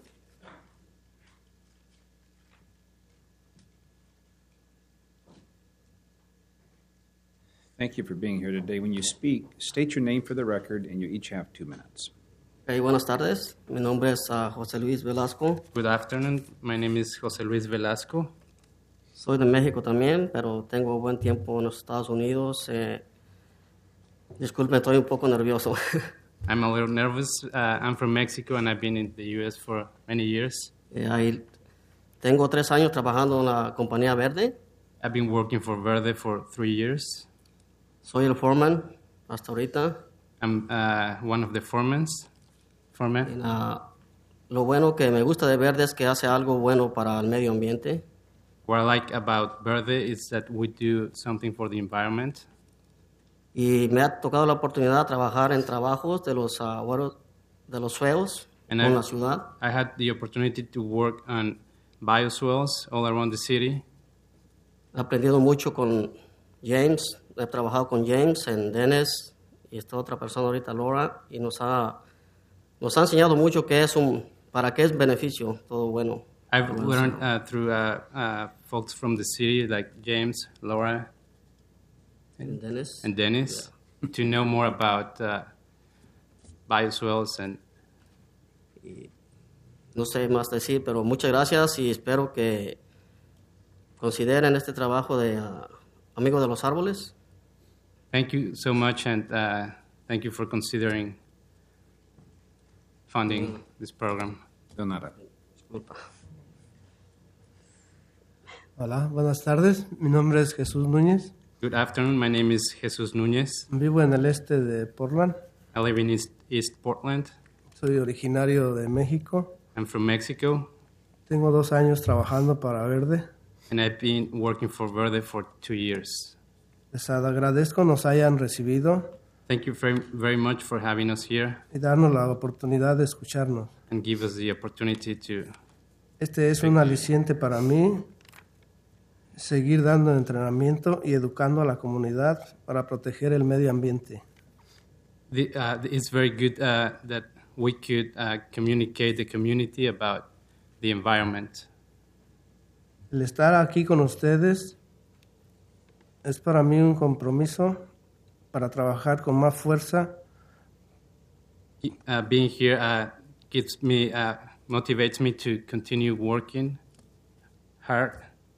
Thank you for being here today. When you speak, state your name for the record, and you each have two minutes. Hey, buenas tardes. Mi nombre es uh, José Luis Velasco. Good afternoon. My name is José Luis Velasco. Soy de México también, pero tengo buen tiempo en los Estados Unidos. Eh, disculpe, estoy un poco nervioso. I'm a little nervous. Uh, I'm from Mexico, and I've been in the U S for many years. Eh, ahí tengo tres años trabajando en la compañía Verde. I've been working for Verde for three years. Soy el foreman hasta ahorita. I'm uh, one of the foremen. Foreman. Uh, lo bueno que me gusta de Verde es que hace algo bueno para el medio ambiente. What I like about Verde is that we do something for the environment. Y me ha tocado la oportunidad de trabajar en trabajos de los, uh, bueno, de los suelos And en I, la ciudad. I had the opportunity to work on bioswales all around the city. He aprendido mucho con James. He trabajado con James en Dennis y esta otra persona ahorita, Laura, y nos ha, nos ha enseñado mucho que es un, para qué es beneficio, todo bueno. I've learned uh, through uh, uh, folks from the city like James, Laura, and Dennis, and Dennis yeah. to know more about uh, bioswales and. Y no sé más decir, pero muchas gracias y espero que consideren este trabajo de uh, Amigos de los Árboles. Thank you so much, and uh, thank you for considering funding mm. this program. De nada. Disculpa. Hola, buenas tardes. Mi nombre es Jesús Núñez. Good afternoon. My name is Jesus Núñez. Vivo en el este de Portland. I live in East, East Portland. Soy originario de México. I'm from Mexico. Tengo dos años trabajando para Verde. And I've been working for Verde for two years. Les agradezco nos hayan recibido. Thank you very, very much for having us here. Y darnos la oportunidad de escucharnos. And give us the opportunity to. Este es un aliciente para mí. Seguir dando entrenamiento y educando a la comunidad para proteger el medio ambiente. the, uh, it's very good uh, that we could uh, communicate the community about the environment. El estar aquí con ustedes es para mí un compromiso para trabajar con más fuerza. Uh, being here uh, gives me, uh, motivates me to continue working hard.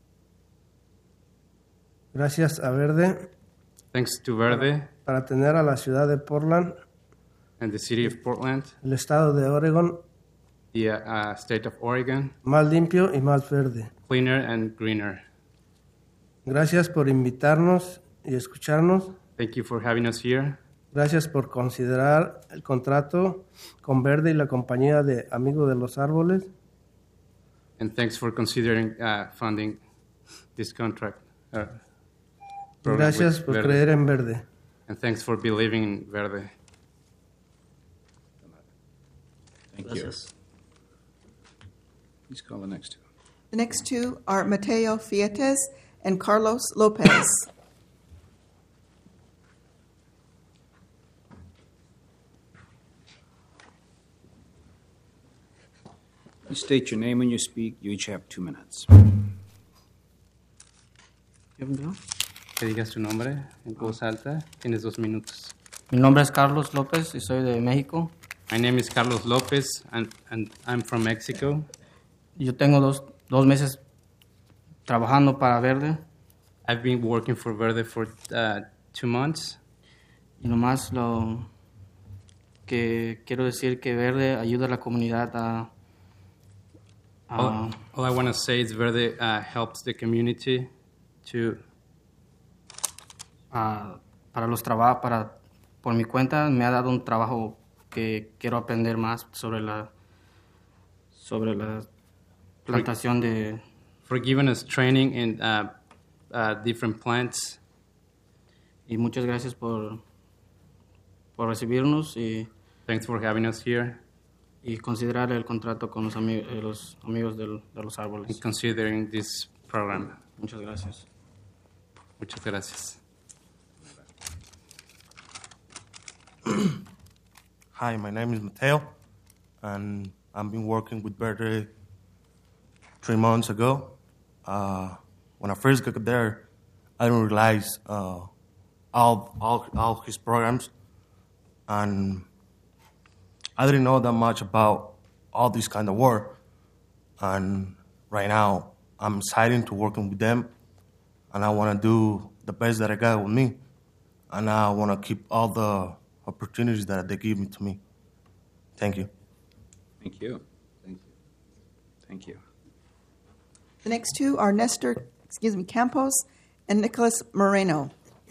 Gracias a Verde. Thanks to Verde. Para tener a la ciudad de Portland. And the city of Portland. El estado de Oregon. The uh, state of Oregon. Más limpio y más verde. Cleaner and greener. Gracias por invitarnos y escucharnos. Thank you for having us here. Gracias por considerar el contrato con Verde y la compañía de Amigos de los Árboles. And thanks for considering uh, funding this contract. Uh, Gracias por Verde. creer en Verde. And thanks for believing in Verde. Thank Gracias. you. Please call the next two. The next two are Mateo Fietes and Carlos Lopez. You state your name when you speak. You each have two minutes. Que digas tu nombre en voz alta. Tienes dos minutos. Mi nombre es Carlos López y soy de México. My name is Carlos Lopez, and, and I'm from Mexico. Yo tengo dos, dos meses trabajando para Verde. I've been working for Verde for uh, two months. Y nomás lo que quiero decir que Verde ayuda a la comunidad a... a All, all I want to say is Verde uh, helps the community to... a para los trabajos, para por mi cuenta me ha dado un trabajo que quiero aprender más sobre la sobre la plantación de for giving us training in uh, uh, different plants. Y muchas gracias por por recibirnos y thanks for having us here. Y considerar el contrato con los, ami eh, los amigos del, de los árboles. And considering this program. Muchas gracias. Muchas gracias. Hi, my name is Mateo, and I've been working with Verde three months ago. Uh, when I first got there, I didn't realize uh, all, all, all his programs, and I didn't know that much about all this kind of work. And right now, I'm excited to working with them, and I want to do the best that I got with me, and I want to keep all the opportunities that they give me to me. Thank you. Thank you. Thank you. Thank you. The next two are Nestor, excuse me, Campos and Nicholas Moreno.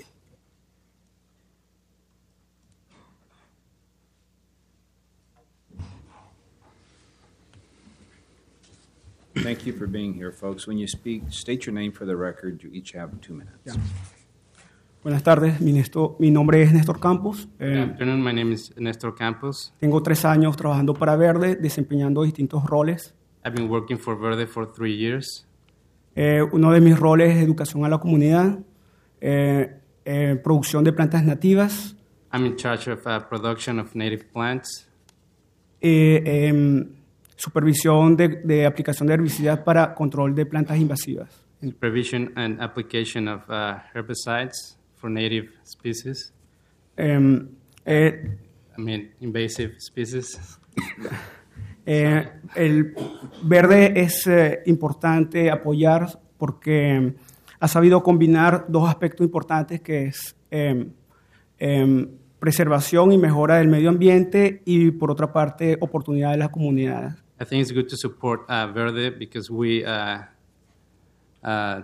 Thank you for being here, folks. When you speak, state your name for the record. You each have two minutes. Yeah. Buenas tardes, mi, Nestor, mi nombre es Néstor Campos. Good Eh, afternoon, my name is Nestor Campos. tengo tres años trabajando para Verde, desempeñando distintos roles. I've been working for Verde for three years. Eh, uno de mis roles es educación a la comunidad, eh, eh, producción de plantas nativas, I'm in charge of uh, production of native plants, eh, em, supervisión de, de aplicación de herbicidas para control de plantas invasivas. supervision and application of uh, herbicides for native species. Em, eh, I mean, invasive species. Eh, el Verde es eh, importante apoyar porque ha sabido combinar dos aspectos importantes que es eh, eh, preservación y mejora del medio ambiente y por otra parte oportunidad de las comunidades. I think it's good to support uh, Verde because we uh, uh,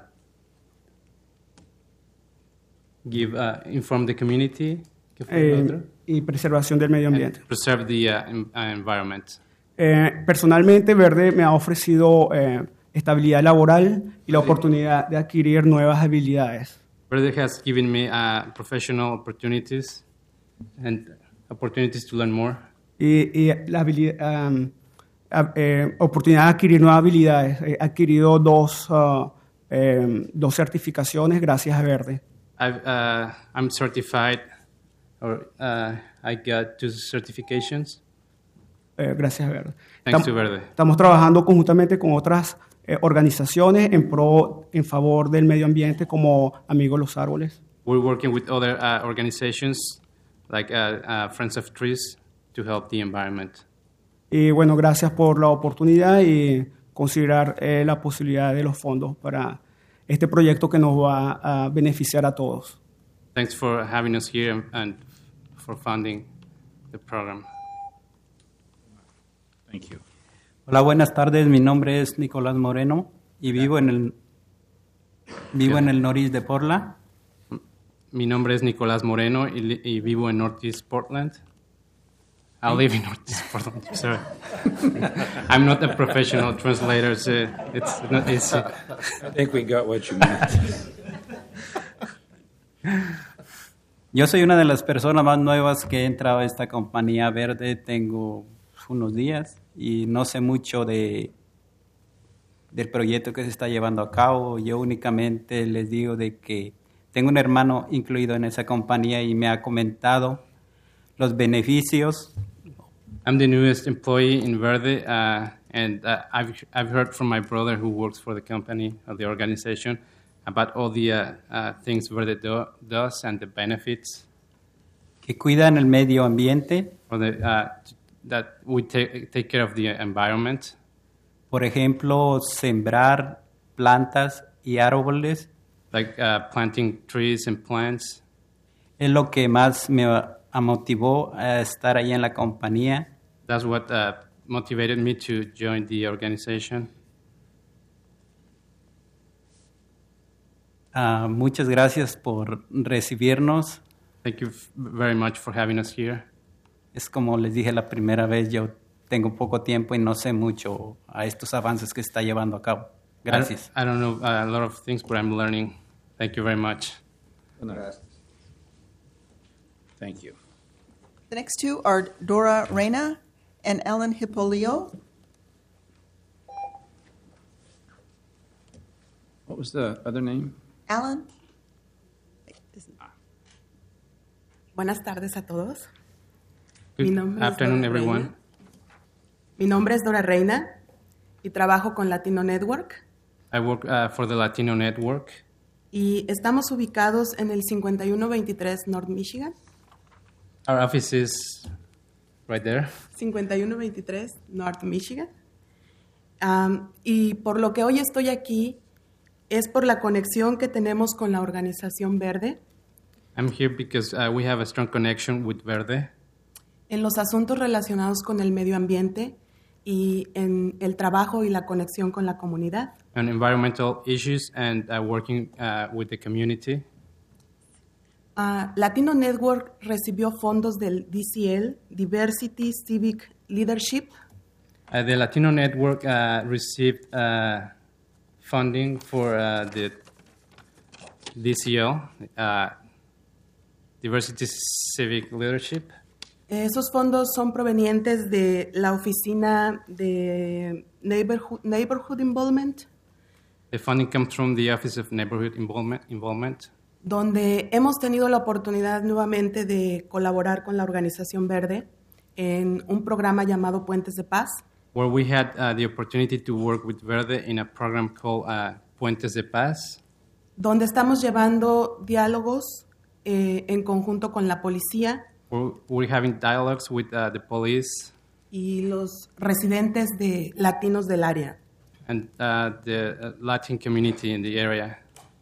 give uh, inform the community. ¿Qué fue el Eh, otro? y preservación del medio ambiente. And preserve the uh, en- uh, environment. Eh, personalmente, Verde me ha ofrecido eh, estabilidad laboral y la oportunidad de adquirir nuevas habilidades. Verde has given me uh, professional opportunities and opportunities to learn more. Y, y la habilidad, um, a- eh, oportunidad de adquirir nuevas habilidades. He adquirido dos, uh, em, dos certificaciones gracias a Verde. I've, uh, I'm certified or uh, I got two certifications. Eh, gracias, Verde. Thanks Estam- to Verde. Estamos trabajando conjuntamente con otras eh, organizaciones en pro, en favor del medio ambiente, como Amigos Los Árboles. We're working with other uh, organizations like uh, uh, Friends of Trees to help the environment. Y bueno, gracias por la oportunidad y considerar eh, la posibilidad de los fondos para este proyecto que nos va a beneficiar a todos. Thanks for having us here and, and for funding the program. Thank you. Hola, buenas tardes. Mi nombre es Nicolás Moreno y vivo en el vivo en el noreste de Portland. Mi nombre es Nicolás Moreno y, li- y vivo en Northeast Portland. I live in Northeast Portland. Sorry, I'm not a professional translator, so it's not easy. I think we got what you meant. Yo soy una de las personas más nuevas que he entrado a esta compañía verde. Tengo unos días y no sé mucho de del proyecto que se está llevando a cabo. Yo únicamente les digo de que tengo un hermano incluido en esa compañía y me ha comentado los beneficios. I'm the newest employee in Verde, uh, and uh, I've I've heard from my brother who works for the company or the organization about all the uh, uh, things Verde do, does and the benefits. Que cuidan el medio ambiente. Or the, uh, that we take take care of the environment. Por ejemplo, sembrar plantas y árboles. Like uh, planting trees and plants. Es lo que más me motivó a estar ahí en la compañía. That's what uh, motivated me to join the organization. Uh, muchas gracias por recibirnos. Thank you f- very much for having us here. Es como les dije la primera vez, yo tengo poco tiempo y no sé mucho a estos avances que se está llevando a cabo. Gracias. I don't, I don't know uh, a lot of things, but I'm learning. Thank you very much. Thank you. The next two are Dora Reyna and Ellen Hippolio. What was the other name? Alan? Buenas tardes a todos. Good Mi nombre es afternoon, Dora everyone. Reina. Mi nombre es Dora Reina y trabajo con Latino Network. I work uh, for the Latino Network. Y estamos ubicados en el cincuenta y uno veintitrés North Michigan. Our office is right there. cincuenta y uno veintitrés North Michigan. Um, y por lo que hoy estoy aquí es por la conexión que tenemos con la Organización Verde I'm here because uh, we have a strong connection with Verde en los asuntos relacionados con el medio ambiente y en el trabajo y la conexión con la comunidad. on environmental issues and uh, working uh, with the community. Uh, Latino Network recibió fondos del D C L, Diversity Civic Leadership, Uh, the Latino Network uh, received uh, funding for uh, the D C L, uh, Diversity Civic Leadership. Esos fondos son provenientes de la Oficina de Neighborhood, Neighborhood Involvement, The funding comes from the Office of Neighborhood Involvement, Involvement donde hemos tenido la oportunidad nuevamente de colaborar con la Organización Verde en un programa llamado Puentes de Paz, where we had uh, the opportunity to work with Verde in a program called uh, Puentes de Paz, donde estamos llevando diálogos eh, en conjunto con la policía where we're having dialogues with uh, the police y los residentes de latinos del área. and uh, the uh, Latin community in the area.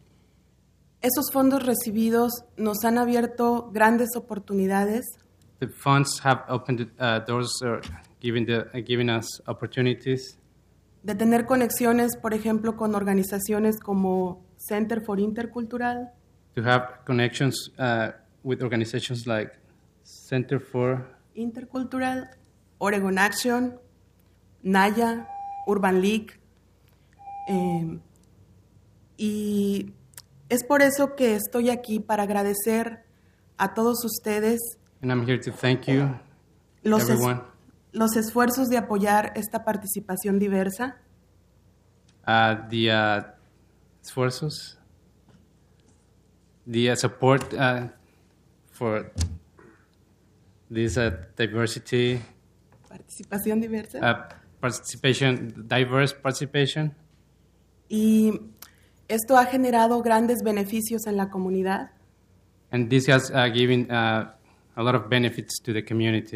Esos fondos recibidos nos han abierto grandes oportunidades The funds have opened uh, doors or given, the, uh, given us opportunities de tener conexiones, por ejemplo, con organizaciones como Center for Intercultural, to have connections uh, with organizations like Center for Intercultural, Oregon Action, Naya, Urban League. Eh, y es por eso que estoy aquí para agradecer a todos ustedes and I'm here to thank you, los, es- everyone, los esfuerzos de apoyar esta participación diversa, uh, the uh, esfuerzos, the uh, support uh, for this uh, diversity, participación diversa. uh, participation, diverse participation. Y esto ha generado grandes beneficios en la comunidad. And this has uh, given uh, a lot of benefits to the community.